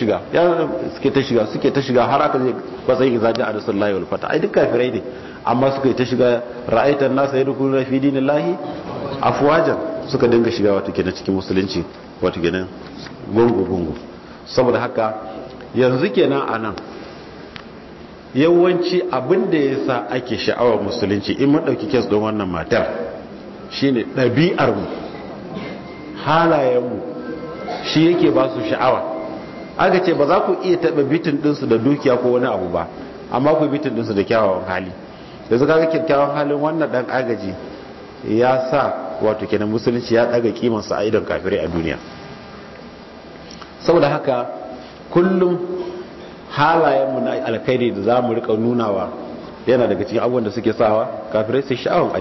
ta shiga har aka je kwatsayin izaji a rasulullahi wal fata. Ai duk kafirai ne, amma suka yi ta shiga, ra'aitan nasa yadkhuluna fi dinillahi afwajan, suka dinga shiga wato kenan cikin musulunci, wato kenan gungu. Saboda haka yanzu kenan anan yawanci abin da yasa ake sha'awar musulunci, in mun dauki kes don wannan matar, shine ɗabi'ar mu, halayen mu, shi yake ba su sha'awa. Aka ce ba za ku iya taɓa bitin ɗinsu da dukiya ko wani abu ba, amma ku bitin ɗinsu da kyawawan hali. Yanzu kaga kyakkyawan halin wannan ɗan agaji ya sa wato kenan musulunci ya ɗaga kimansa a idon kafirai a duniya. Saboda haka kullum halayenmu na alkhairi da za mu riƙa nunawa yana daga cikin abubuwan da suke sawa kafirai su sha'awan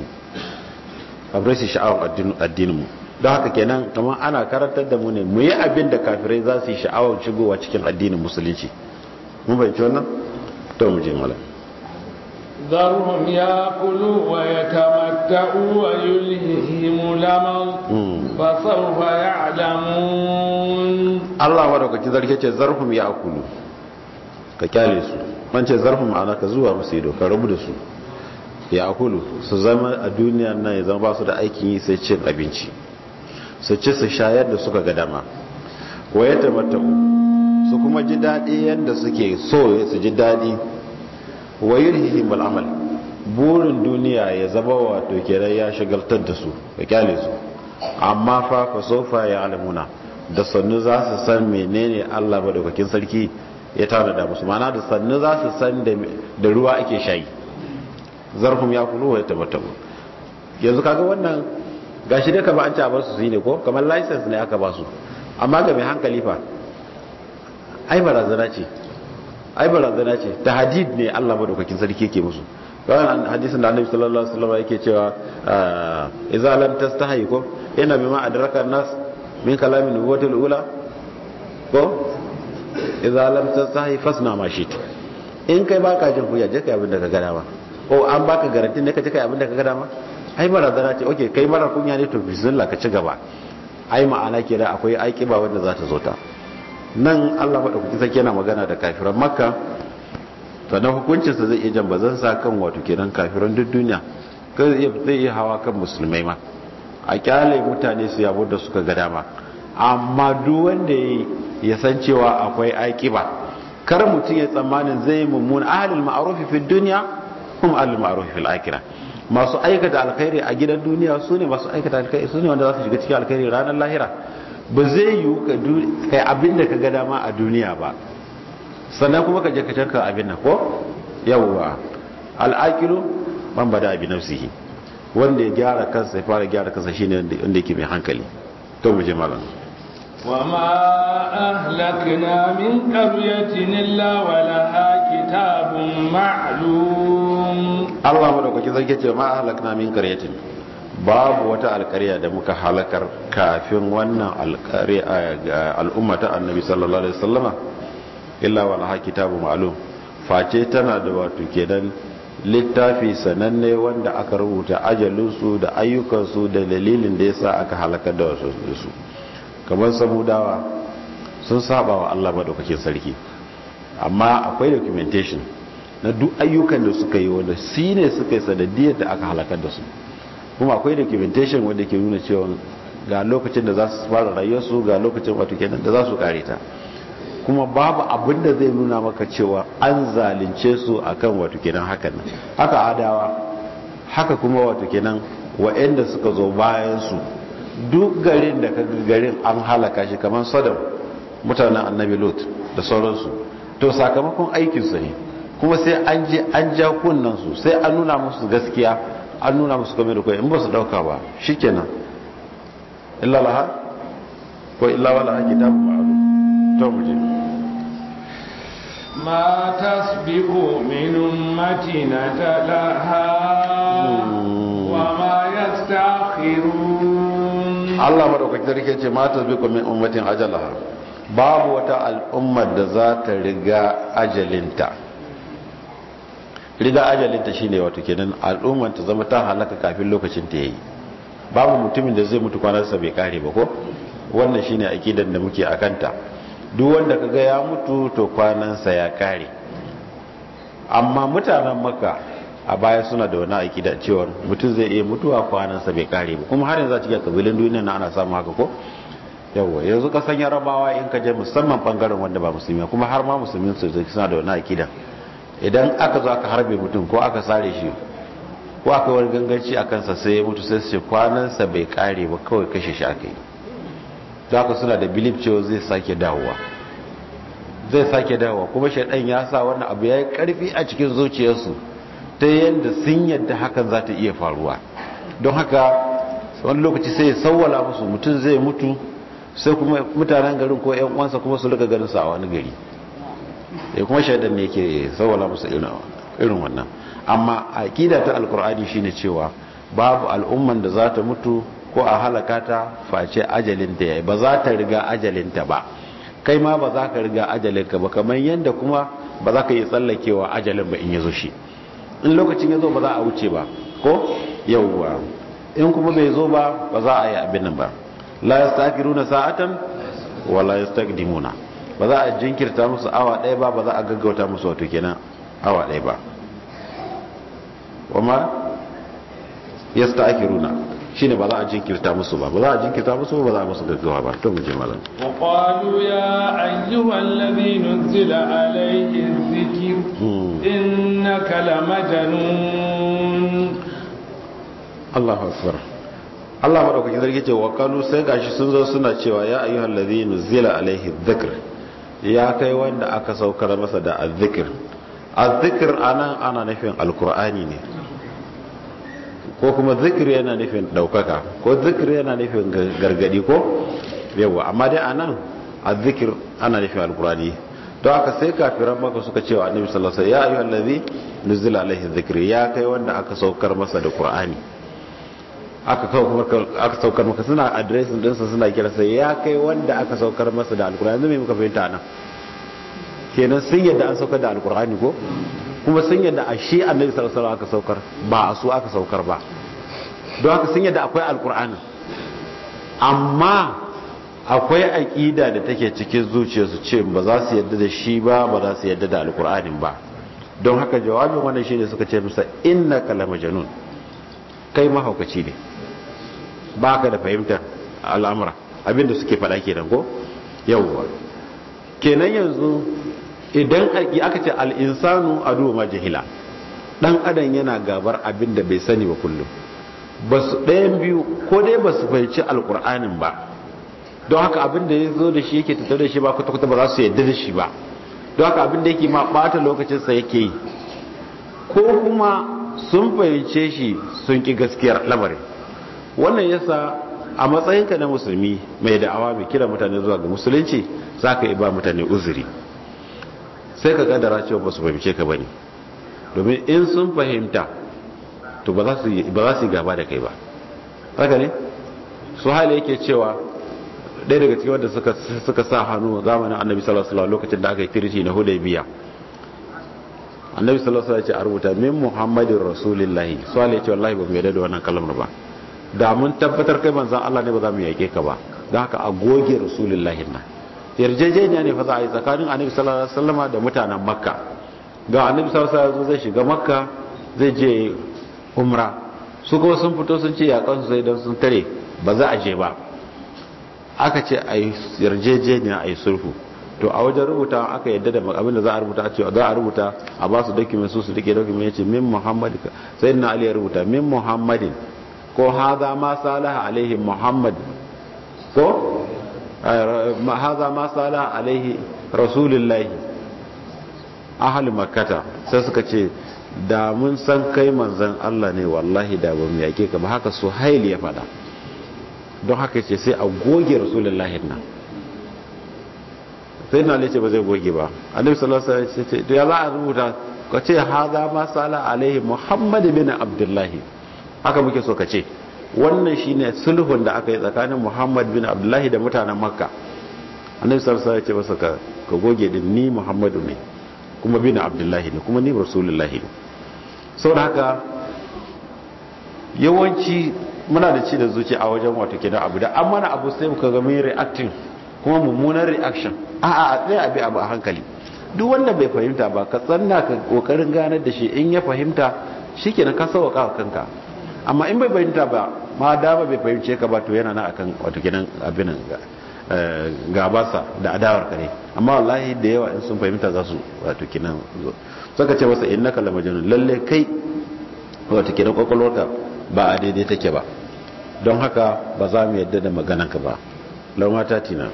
addininmu. Don haka kenan kamar ana karantar da mu ne mu yi abin da kafirai za su yi sha'awar shigowa cikin addinin musulunci. Mun fahimci wannan? To mu je malam. ذرهم يأكلوا ويتمتعوا ويلههم الأمل فسوف يعلمون. Allah madaukaki zarke ce zarhum ya'kulu, ka kyale su wance zarfin ma'ana ka zuwa musu ido ka rabu da su ya akulu su zama a duniya nan ya zama ba su da aikin yi sai cin abinci su ci su shayar da suka ga dama waye tamattau su kuma ji daɗi yadda suke so su ji daɗi waye hihim al'amal burin duniya ya zama wato kenan ya shagaltar da su ka kyale su amma fa sofa ya alamuna da sannu za su san menene Allah madaukakin sarki ya tanada musu mana da sannu za su san da ruwa ake shayi zarfum ya kulu wa tamattau yanzu kaga wannan gashi da ba an ci a bar su ne ko kamar license ne aka ba su amma ga mai hankali fa ai barazana ce tahdid ne Allah madaukakin sarki yake musu wannan hadisin da Annabi sallallahu alaihi wasallam yake cewa idza lam tastahi ko ina bima adraka an-nas min kalamin nubuwatul ula ko idza lam tastahi fasna ma shit in kai baka jin kuya je kai abin da ka ga dama ko an baka garanti ne ka je kai abin da ka ga dama ai barazana ce okay kai mara kunya ne to bismillah ka ci gaba ai ma'ana kenan akwai aikiba wanda za ta zo ta nan Allah madaukakin sarki yana magana da kafiran makka sannan hukuncinsa zai iya jambazan sa kan wato kenan kafiran duk duniya zai iya hawa kan musulmai ma a kyale mutane su yabo da suka ga dama amma duk wanda ya san cewa akwai aikiba kar mutum ya tsammanin zai mummuna ahlul ma'ruf fi dunya hum ahlul ma'ruf fil akhirah masu aikata alkhairi a gidan duniya su ne masu aikata alkhairi su ne wanda za su shiga cikin alkhairi ranar lahira ba zai yi kai abin da ka ga dama a duniya ba sannan kuma ka je ka tanka abin nan ko yawwa al'aqilu man bada bi nafsihi wanda ya gyara kansa ya fara gyara kansa shine wanda yake mai hankali to mu je malam وما أهلكنا من قرية إلا ولها كتاب معلوم الله مدوكاkin sarki ce ma ahlakna min qaryatin babu wata alƙarya da muka halakar kafin wannan al'umma ta annabi sallallahu alaihi wasallama illa walaha kitabu ma'lum face tana da wato kenan littafi sananne wanda aka rubuta ajalinsu da ayyukansu da dalilin da yasa aka halakar da wasu su kamar samudawa sun saba wa Allah madaukakin sarki amma akwai documentation na duk ayyukan da suka yi wanda shi ne suka yi sanadiyar da aka halakar da su kuma akwai documentation wanda ke nuna cewa ga lokacin da za su fara rayuwarsu ga lokacin wato kenan da za su kare ta kuma babu abin da zai nuna maka cewa an zalunce su akan wato kenan hakan nan haka adawa haka kuma wato kenan wa'anda suka zo bayan su duk garin da kaga garin an halaka shi kamar Sodom mutanen annabi Lot da sauransu to sakamakon aikinsu ne kuma sai an je an ja kunnan su sai an nuna musu gaskiya an nuna musu kome da kai in ba su dauka ba shikenan illa laha ko illa wala kitabu ma'lum to muje ma tasbiqu min ummatina talaha wa ma yastakhirun Allah madaukakin sarki ce ma tasbiqu min ummatin ajalaha babu wata al'ummar da za ta riga ajalinta shine wato kenan al'ummar ta zama ta halaka kafin lokacin ta yayi babu mutumin da zai mutu kwanarsa bai kare ba ko wannan shine akidan da muke akanta duk wanda kaga ya mutu to kwanansa ya kare amma mutanen Makka a baya suna da wani akida cewa mutum zai iya mutuwa kwanansa bai kare ba kuma har yanzu a cikin kabilan duniya na ana samu haka ko yawa yanzu kasan Yarabawa in ka je musamman bangaren wanda ba musulmi kuma har ma musulmin su suna da wani akida idan aka zo aka harbe mutum ko aka sare shi ko aka wani ganganci a kansa sai ya mutu sai su ce kwanansa bai kare ba kawai kashe shi aka yi da haka suna da bilif cewa zai sake dawowa kuma shaidan ya sa wannan abu ya yi karfi a cikin zuciyarsu ta yadda sun yadda hakan za ta iya faruwa don haka wani lokaci sai ya sawwala musu mutum zai mutu sai kuma mutanen garin ko yan uwansa kuma su rika ganin sa a wani gari kuma shaidan ne yake sawwala musu irin wannan amma aqida ta alqur'ani shine cewa babu al'umman da za ta mutu ko a halaka ta face ajalin ta yayi ba za ta riga ajalin ta ba kai ma ba za ka riga ajalin ka ba kamar yanda kuma ba za ka yi tsallakewa ajalin ba in yazo shi in lokacin yazo ba za a wuce ba ko yawwa in kuma bai zo ba ba za a yi abin nan ba la yastakiruna sa'atan wa la yastaqdimuna ba za a jinkirta musu awa ɗaya ba za a gaggauta musu wato kenan awa ɗaya ba wama yasta'khiruna shine ba za a jinkirta musu ba za a jinkirta musu ba za a musu gaggawa ba to mu je malam wa qalu ya ayyuhal ladhi nuzila alayhi dhikr innaka lamajnun Allahu akbar Allah madaukakin sarki ce wa qalu sai gashi sun zo suna cewa ya ayyuhal ladhi nuzila alayhi dhikr ya kai wanda aka saukar masa da azzikr azzikr anan ana nufin alqur'ani ne ko kuma zikiri yana nufin daukaka ko zikiri yana nufin gargadi ko yawa amma dai anan azzikir ana nufin alqur'ani to aka sai kafiran maka suka cewa annabi sallallahu alaihi wasallam ya ayyuhal ladhi nuzila alaihi dhikri ya kai wanda aka saukar masa da qur'ani aka saukar maka suna addressing din sa suna kira sai ya kai wanda aka saukar masa da alqur'ani me muka fahimta anan kenan sun yadda an saukar da alqur'ani ko kuma sun yadda a shi annabi sallallahu alaihi wasallam aka saukar ba a su aka saukar ba don haka sun yadda akwai alqur'ani amma akwai aqida da take cikin zuciyarsu ce ba za su yadda da shi ba za su yadda da alqur'anin ba don haka jawabin wannan shine suka ce masa innaka lamajnun kai mahaukaci ne baka da fahimtar al'amura abinda suke faɗa kenan ko yawwa kenan yanzu idan aka ce al'insanu a duwa jahila ɗan adam yana gabar abin da bai sani ba kullum ba su ɗayan biyu ko dai ba su fahimci alƙur'anin ba don haka abin da ya zo da shi yake tattare da shi ba kwata-kwata ba za su yadda da shi ba don haka abin da yake ma ɓata lokacinsa yake yi ko kuma sun fahimce shi sun ƙi gaskiyar lamarin wannan yasa a matsayinka na musulmi mai da'awa mai kira mutane zuwa ga musulunci za ka yi ba mutane uzuri sai ka kadara cewa ba su fahimce ka bane domin in sun fahimta to ba za su yi gaba da kai ba haka ne su hali yake cewa ɗaya daga cikin wanda suka sa hannu zamanin annabi sallallahu alaihi wasallam lokacin da aka yi tiriti na hudaybiya annabi sallallahu alaihi wasallam ya ce a rubuta min muhammadin rasulillahi su hali ya ce wallahi ba mu yarda da wannan kalmar ba da mun tabbatar kai manzon Allah ne ba za mu yake ka ba don haka a goge rasulillahi na yarjejeniya ne fa za a yi tsakanin annabi sallallahu alaihi wasallam da mutanen makka ga annabi sallallahu alaihi wasallam zai shiga makka zai je umra su kuma sun fito sun ce yakan su sai dan sun tare ba za a je ba aka ce a yi yarjejeniya a yi sulhu to a wajen rubuta aka yadda da abin da za a rubuta a ce za a rubuta a ba su document su rike document yace min muhammad sayyidina ali ya rubuta min muhammadin ko hadha ma salaha alaihi muhammad ko haza ma sala alaihi rasulullahi ahli makkata sai suka ce da mun san kai manzon Allah ne wallahi da ba mu yake ka ba haka Suhail ya fada don haka ce sai a goge rasulullahi nan sai na ce ba zai goge ba annabi sallallahu alaihi wasallam ce to ya za a rubuta ka ce haza ma sala alaihi muhammad bin abdullahi haka muke so ka ce wannan shine sulhun da aka yi tsakanin Muhammad bin Abdullahi da mutanen Makka annabi sallallahu alaihi wasallam ya ce masa ka goge din ni Muhammadu ne kuma bin Abdullahi ne kuma ni Rasulullahi ne saboda haka yawanci muna da ci da zuci a wajen wato kenan abu da an mana abu sai muka ga mun reacting kuma mummunan reaction a tsaya abi abu a hankali duk wanda bai fahimta ba ka tsanna ka kokarin ganar da shi in ya fahimta shikenan ka sauka kanka amma in bai fahimta ba ma dama bai fahimce ka ba to yana na akan wato gidan abin gabasa da adawar ka ne amma wallahi da yawa in sun fahimta za su wato kinan saka ce masa innaka lamajnun lalle kai wato kinan kokolwarka ba a daidai take ba don haka ba za mu yadda da maganarka ba law ma tatina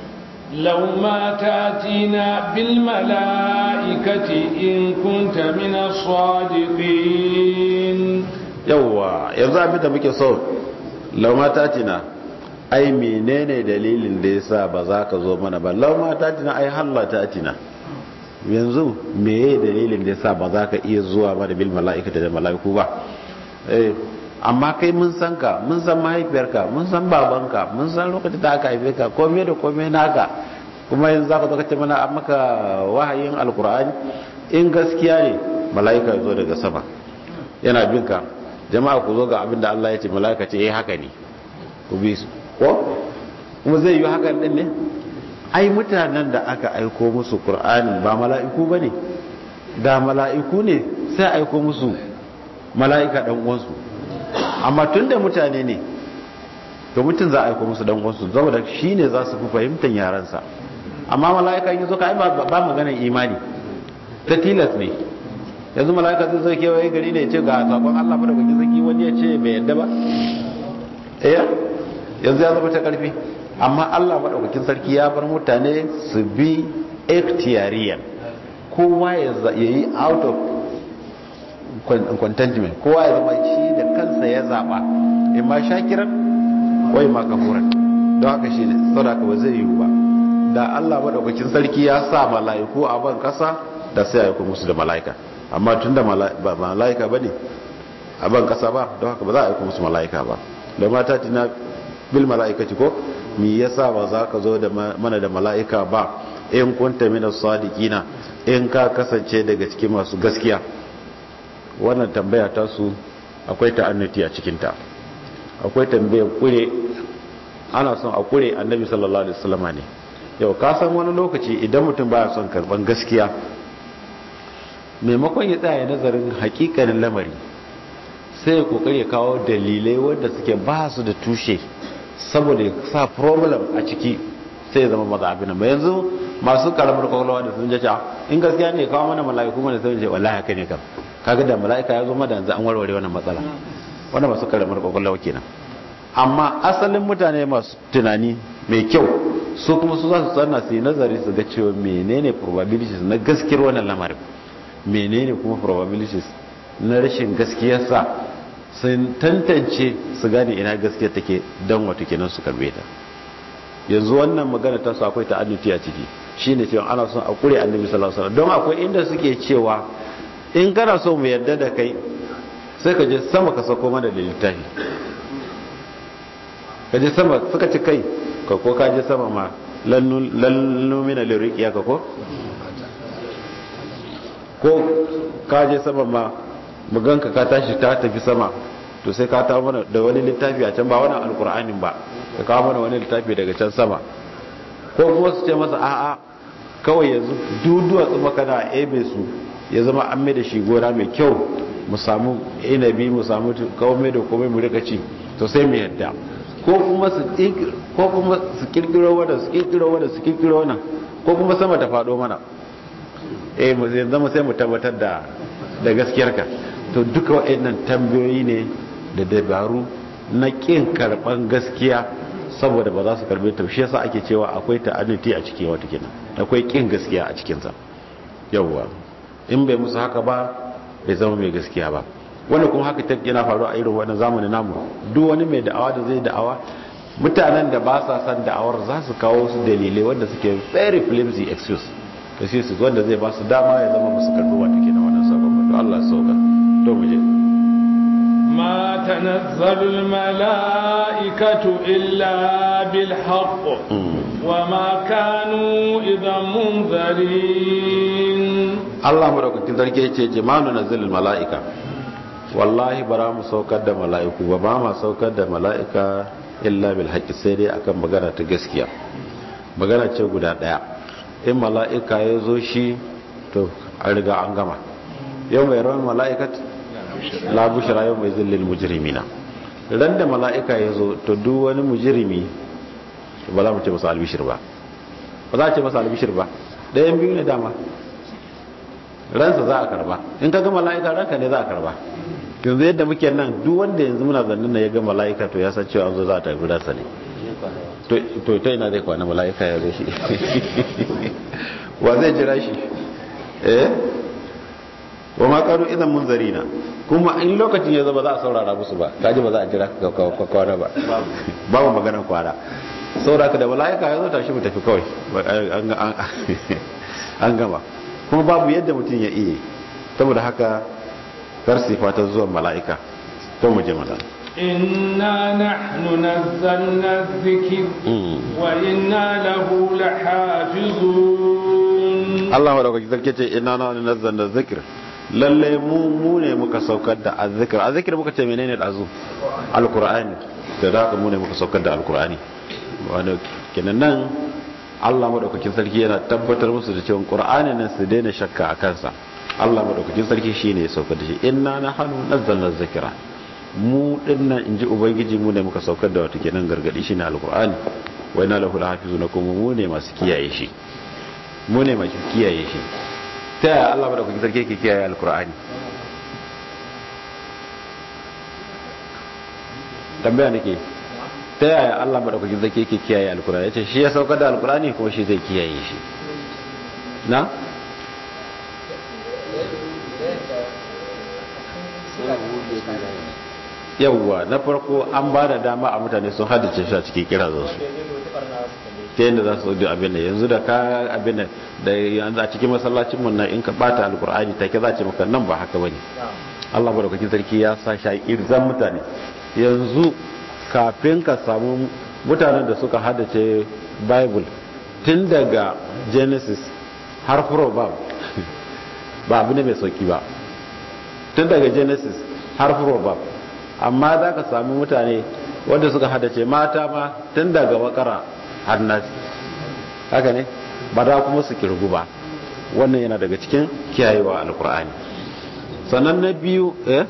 bil malaikati in kunta min as-sadiqin yawwa yanzu abin da muke so laumata tina ai menene dalilin da yasa ba za ka zo mana ba laumata tina ai hallata tina yanzu meye dalilin da yasa ba za ka iya zuwa mana bil mala'ikata da mala'iku ba amma kai mun san ka mun san mahaifiyarka mun san babanka mun san lokacin da aka haife ka komai da komai naka kuma yanzu za ka zo ka ce mana an maka wahayin alkur'ani in gaskiya ne mala'ika ya zo daga sama yana bin ka jama'a ku zo ga abinda Allah ya ce malaka ce haka ne ku bi su ko kuma zai yi hakan din ne ai mutanen da aka aiko musu Qur'ani ba mala'iku bane, da mala'iku ne sai aiko musu mala'ika dan uwansu, amma tunda mutane ne to mutun za a aiko musu dan uwansu saboda shine za su fi fahimtar yaransa. amma mala'ika in zo ka ai ba maganar imani ta tilas ne. yanzu mala'ika zai zo kewaye gari ne ya ce ga sakon Allah fa da kuke zaki wani ya ce bai yadda ba, yanzu ya zama ta karfi. amma Allah madaukakin sarki ya bar mutane su bi ikhtiyariyan, kowa ya yi out of contentment, kowa ya zama shi da kansa ya zaba imma shakiran wai ma kafuran. don haka shi ne saboda ba zai yiwu ba da Allah madaukakin sarki ya sa mala'iku a ban kasa da sai ya aiko musu da mala'ika, amma tunda ba mala'ika bane a ban kasa ba, don haka ba za a aiko musu mala'ika ba. da mata tina bil mala'ikati ko me yasa ba za ka zo da mana da mala'ika ba in kunta minas sadiqina, in ka kasance daga cikin masu gaskiya. wannan tambaya ta su akwai ta'annuti a cikin ta, akwai tambayar kure, ana son a kure annabi sallallahu alaihi wasallam ne. yau ka san wani lokaci idan mutum baya son karban gaskiya, maimakon ya tsaya nazarin hakikanin lamari sai ya kokari ya kawo dalilai wanda suke ba su da tushe saboda ya sa problem a ciki, sai ya zama maza abin nan. yanzu masu karamar kwakwalwa da sun jace in gaskiya ne kawo mana mala'iku mana sai ce wallahi haka ne kam, kaga da mala'ika ya zo mana yanzu an warware wannan matsala. wannan masu karamar kwakwalwa kenan. amma asalin mutane masu tunani mai kyau su kuma su za su tsana su yi nazari su ga cewa menene probabilities na gaskiyar wannan lamarin, menene kuma probabilities na rashin gaskiyarsa, sun tantance su gane ina gaskiya take don wato kenan su karbe ta. yanzu wannan magana ta su akwai ta'annuti a ciki, shine cewa ana son a kure annabi sallallahu alaihi wasallam. don akwai inda suke cewa in kana so mu yarda da kai sai ka je sama ka sako mana da littafi, ka je sama suka ci kai ka ko ka je sama ma lannu mina liriqiya ka ko ka je sama ma buganka ka tashi ta tafi sama, to sai ka tawo mana da wani littafi a can ba wannan alqur'anin ba, ka kawo mana wani littafi daga can sama. ko kuma su ce masa a'a kawai yanzu duduwa tsuma kana ebe su ya zama an mai da shi gona mai kyau, mu samu inabi mu samu kawai da komai mu rika ci, to sai mu yadda. ko kuma su kirkiro wannan ko kuma sama ta fado mana, mu zama sai mu tabbatar da gaskiyarka. to duka waɗannan tambayoyi ne da dabaru na kin karban gaskiya saboda ba za su karbe ta. shi yasa ake cewa akwai ta'annuti a cikin wata kenan, akwai kin gaskiya a cikin sa. yawwa in bai musu haka ba bai zama mai gaskiya ba. wanda kuma haka yana faruwa a irin wannan zamanin namu. duk wani mai da'awa da zai da'awa, mutanen da ba sa san da'awar za su kawo su dalilai wanda suke very flimsy excuse wanda zai ba su dama ya zama musu karbi wata kenan wannan sabon. to Allah ya sauka. to mu je ما تنزل الملائكة إلا بالحق وما كانوا إذا منذرين. الله مرحبا تركي جمال نزل الملائكة والله برام سوكر da mala'iku ba ma saukar da mala'ika illa bil haqqi, sai dai akan magana ta gaskiya. magana ce guda daya, in mala'ika ya zo shi to an riga an gama. yau mai ran mala'ikat la bushra yau mai zillil mujrimina, ran da mala'ika ya zo to duk wani mujrimi ba za mu ce masa albishir ba za a ce masa albishir ba. ɗayan biyu ne dama, ransa za a karba. in ka ga mala'ika ranka ne za a karba. yanzu yadda muke nan duk wanda yanzu muna zannin na ya ga mala'ika to ya san cewa an zo za a tafi ransa ne. to ta ina zai kwana mala'ika ya zo shi wa zai jira shi? wa ma qalu idan munzarina, kuma in lokacin ya zo ba za a saurara musu ba, kaji ba za a jira kwana ba, babu maganar kwana. sauraka da mala'ika ya zo tashi mu tafi kawai an gama. kuma babu yadda mutum ya iya, saboda haka kar sifatan zuwan mala'ika. to mu je mana inna nahnu nazzalna dhikr wa inna lahu lahafizun. Allah wa dauki sarki ce inna nahnu nazzalna dhikr, lalle mu ne muka saukar da azzikr. Azzikr muka ce menene dazu? Alqur'ani. da haka mu ne muka saukar da alqur'ani. wanda kenan nan Allah madaukakin sarki yana tabbatar musu da cewa Qur'ani nan su daina shakka a kansa. Allah madaukakin sarki shine ya saukar da shi. Inna nahnu nazzalna dhikra. Mu dinnan inji ubangiji mu ne muka saukar da wato kenan gargadi shine alqur'ani. Wa inna lahu lahafizuna, kuma mu ne masu kiyaye shi. Mu ne masu kiyaye shi. Ta yaya Allah madaukakin sarki yake kiyaye alqur'ani? Tambaya nake. Ta yaya Allah madaukakin sarki yake kiyaye alqur'ani? Yace shi ya saukar da alqur'ani kuma shi zai kiyaye shi. Na? Yawwa, na farko an ba da dama a mutane sun haddace shi a cikin kirazansu ta yadda za su zo abin da yanzu da ka abin da yanzu a cikin masallacin mun na in ka bata alkur'ani take za ce maka nan ba haka bane. Allah madaukakin sarki ya sa shi irzan mutane. Yanzu kafin ka samu mutanen da suka haddace Bible tun daga Genesis har Proverbs ba abu ne mai sauki ba. Tun daga Genesis har Proverbs, amma za ka sami mutane wanda suka haddace mata ma tun daga Bakara har Nasi, haka ne ba da kuma su kirgu ba. Wannan yana daga cikin kiyayewa alkur'ani. Sannan na biyu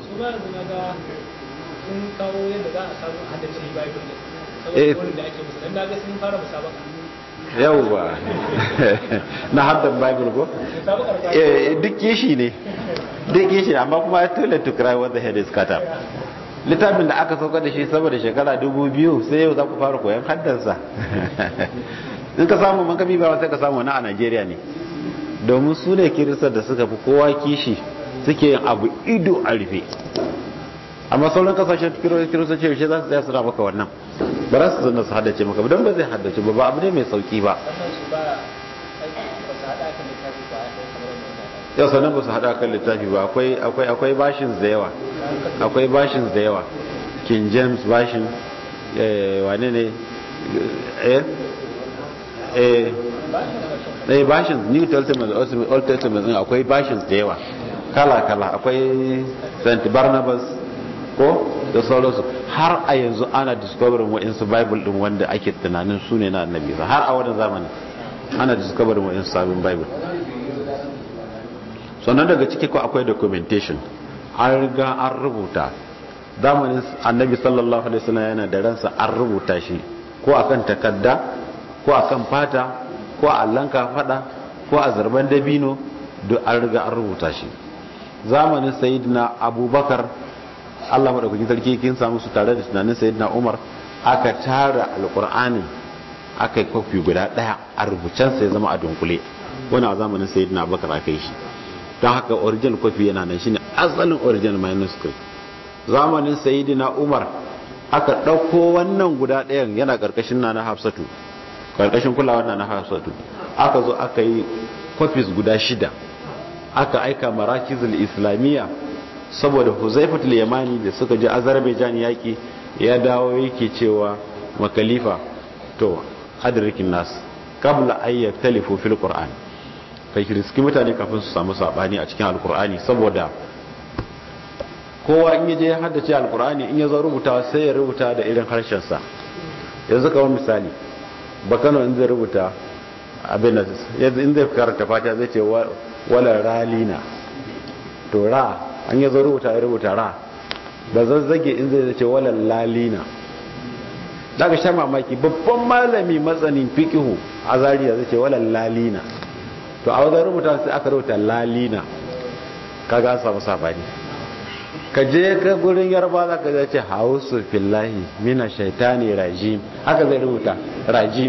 sun kawo yadda za a samu haddace Bible saboda wani da ake musu dan naga sun fara musabaka. Yawwa na haddan Bible ko duk kishi ne, duk kishi, amma kuma too late to cry when the head is cut off. Littafin da aka sauka da shi saboda shekara 2000 sai yau za ku fara koyan haddansa. In ka samu man kabi ba sai ka samu na a Najeriya ne, domin su ne kirista da suka fi kowa kishi, suke yin abu ido a rufe. Amma sauran kasashen kirista ce yaushe za su tsaya suna maka wannan, ba za su zanna su haddace maka don ba zai haddace ba abu ne mai sauki ba. Yau sannan ba su hada kan littafi ba, akwai bashin da yawa, akwai bashin da yawa. King James bashin, wane ne bashin New Testament, Old Testament din akwai bashin da yawa kala-kala. Akwai St. Barnabas ko da sauransu. Har a yanzu ana discovering wa'insu Bible din wanda ake tunanin su ne na annabi, har a wannan zamani ana discovering wa'insu sabon Bible. Sannan daga ciki ko akwai documentation, an riga an rubuta. Zamanin annabi sallallahu alaihi wasallam yana da ransa, an rubuta shi ko akan takarda, ko akan fata, ko a lanka fada, ko a zarban dabino, duk an riga an rubuta shi. Zamanin sayyidina Abubakar, Allah madaukakin sarki kin samu su tare da tunanin sayyidina Umar, aka tara alqur'ani aka yi kofi guda daya a rubucen sai zama a dunkule. Wannan a zamanin sayyidina Abubakar aka yi shi. Don haka original copy yana nan, shine asalin original manuscript. Zamanin sayyidina Umar aka dauko wannan guda ɗayan, yana karkashin Nana Hafsatu, karkashin kulawar Nana Hafsatu, aka zo aka yi copies guda 6 aka aika marakizul islamiyya, saboda Huzaifatul Yamani da suka je Azerbaijan yaki ya dawo yake cewa makalifa to adrikin nas qabla ay yaktalifu fil qur'an, kai riski mutane kafin su samu sabani a cikin alkur'ani. Saboda kowa in yaje ya haddace alkur'ani, in ya zo rubutawa sai ya rubuta da irin harshen sa. Yanzu kamar misali bakano in zai rubuta abin da yanzu in zai karanta fata zai ce wala ralina, to ra an ya zo rubuta ya rubuta ra. ba zazzage in zai ce wala lalina. daga sha mamaki babban malami matsanin fiqhu a Zariya zai ce wala lalina, to a wajen rubuta sai aka rubuta lalina, kaga an samu sabani. ka je ka gurin yarba za ka zai ce hausu fillahi mina shaitani rajim, haka zai rubuta rajim.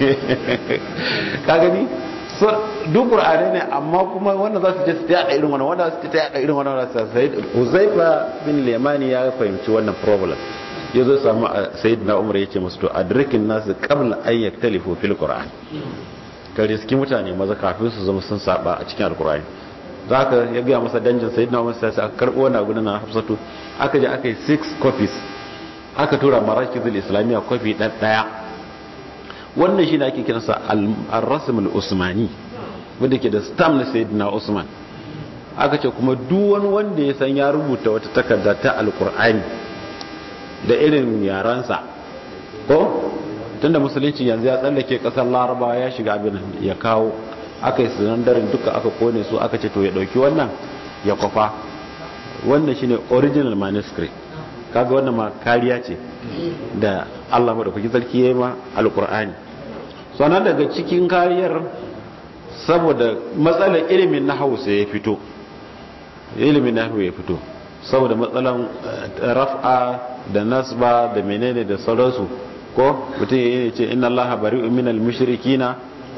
ka gani so duk qur'ani ne, amma kuma wanda za su je su yada irin wannan, wanda su ta yada irin wannan sai Huzaifa bin Yamani ya fahimci wannan problem. yazo samu sayyidina Umar yace musu to adrikin nasu qabla an yaktalifu fil qur'an, ka riski mutane maza kafin su zama sun saba a cikin alqur'ani. zaka ya ga masa danjin sayyidina Umar sai aka karbo wannan gudun na Hafsatu, aka je aka yi 6 copies aka tura marakizul islamiyya copy daya. wannan shi ne ake kiransa al-rasm al-usmani, wanda ke da stamp na sayyidina Usman. aka ce kuma duk wani wanda ya san ya rubuta wata takarda ta alqur'ani da irin yaransa ko tunda musulunci yanzu ya tsallake kasar Laraba ya shiga abin ya kawo aka yi sinadarin duka aka kone su aka ce to ya dauki wannan ya kwafa wannan shine original manuscript kaga wannan ma kariya ce da Allah madaukaki sarki yayi ma alqur'ani sannan daga cikin kariyar saboda matsalar ilimin nahwu sai ya fito ilimin nahwu ya fito saboda matsalan raf'a da nasba da menene da sauransu ko mutum yayin ce inna allaha bari'un minal mushrikina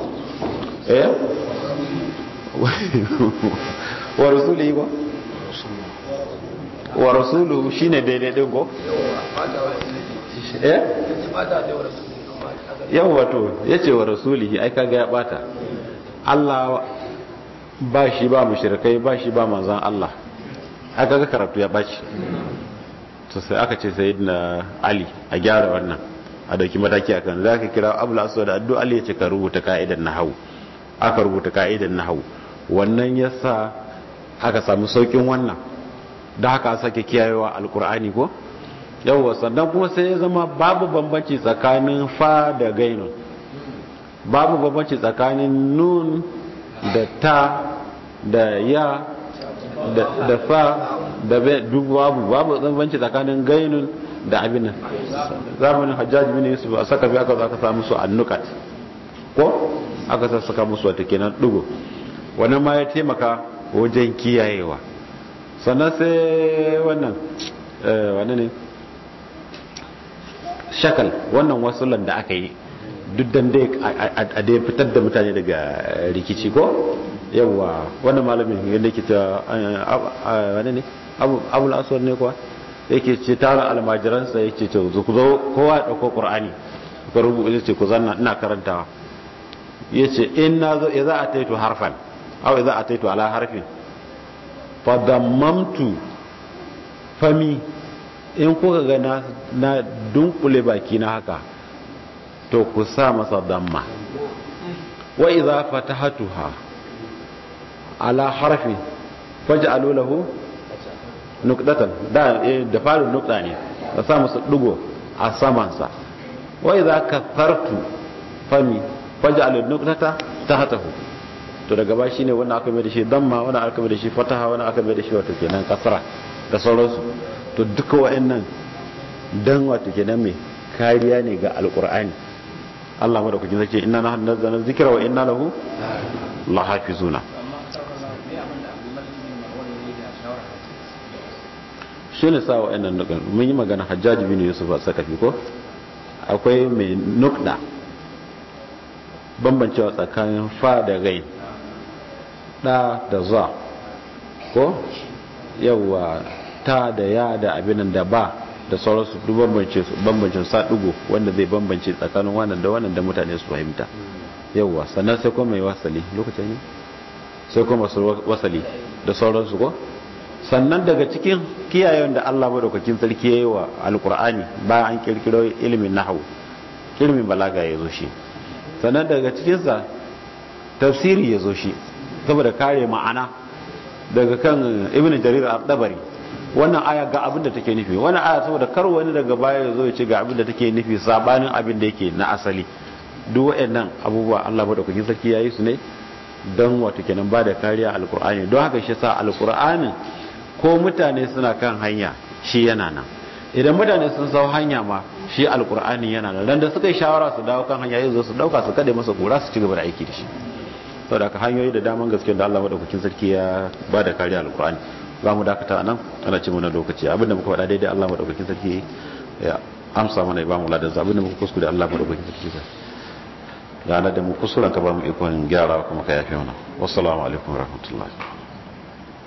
wa rasulihi ko wa rasuluhu shine daidai din ko yau wato yace wa rasulihi ai kaga ya bata Allah ba shi ba mushrikai ba shi ba manzon Allah aka ga karatu ya baci to sai aka ce sayyidina Ali a gyara wannan a dauki mataki akan zaka kira Abul Aswad da addu'a Ali ya ce ka rubuta ka'idan nahwu aka rubuta ka'idan nahwu wannan yasa aka samu saukin wannan da haka sake kiyayewa alqur'ani ko yawa sannan kuma sai ya zama babu bambanci tsakanin fa da gainun babu bambanci tsakanin nun da ta da ya da fa da duk babu bambanci tsakanin gainun da abin nan zamanin Hajjaj bin Yusuf a saka aka zo aka samu su annukat ko aka saka musu wata kenan dugo wannan ma ya taimaka wajen kiyayewa sannan sai wannan ne shakal wannan wasulan da aka yi duk dan dai a dai fitar da mutane daga rikici ko yawa wannan malamin yadda yake ta wani ne abul aswad ne kuwa yake ce tara almajiransa yake ce ku zo kowa ya dauko qur'ani ku rubuta yace ku zanna ina karantawa yace in nazo idza ataitu harfan aw idza ataitu ala harfin fadammamtu fami in kuka ga na dunkule baki na haka to ku sa masa damma wa idza fatahatuha ala harfi faj'alu lahu nuqdatan da faru nuqda ne da sa musu dugo a saman sa wa idza kathartu fami faj'alu nuqdata tahtahu to daga ba shine wannan aka mai da shi damma wannan aka mai da shi fataha wannan aka mai da shi wato kenan kasra da sauransu to duka wa'annan dan wato kenan me kariya ne ga alqur'ani Allah madaukakin zake inna nahnu nazzalna dhikra wa inna lahu lahafizuna shi ne sa wa'annan nukan mun yi magana Hajjaj bin Yusuf a Sakafi ko akwai mai nukda bambancewa tsakanin fa da gain da da za ko yawa ta da ya da abinan da ba da sauransu duk bambancin sa dugo wanda zai bambance tsakanin wannan da mutane su fahimta yawa sannan sai kuma mai wasali lokacin ne sai kuma wasali da sauransu ko sannan daga cikin kiyayen da Allah madaukakin sarki yayi wa alqur'ani bayan an kirkiro ilimin nahwu ilimin balaga yazo shi sannan daga cikin sa tafsiri yazo shi saboda kare ma'ana daga kan ibnu jarir al-dabari wannan aya ga abin da take nufi wannan aya saboda kar wani daga baya yazo ya ce ga abin da take nufi sabanin abin da yake na asali duk waɗannan abubuwa Allah madaukakin sarki yayi su ne don wato kenan ba da kariya alqur'ani don haka shi sa alqur'ani ko mutane suna kan hanya shi yana nan idan mutane sun sau hanya ma shi alqur'ani yana nan dan da suka yi shawara su dawo kan hanya yanzu su dauka su kade masa kura su ci gaba da aiki da shi saboda haka hanyoyi da daman gaskiya da Allah madaukakin sarki ya ba da kariya alqur'ani za mu dakata nan ana ci mu na lokaci abinda muka faɗa daidai Allah madaukakin sarki ya amsa mana ya ba mu ladan abinda muka kuskure Allah madaukakin sarki ya da mu kusuran ka ba mu ikon gyara kuma ka yafe mana wassalamu alaikum warahmatullahi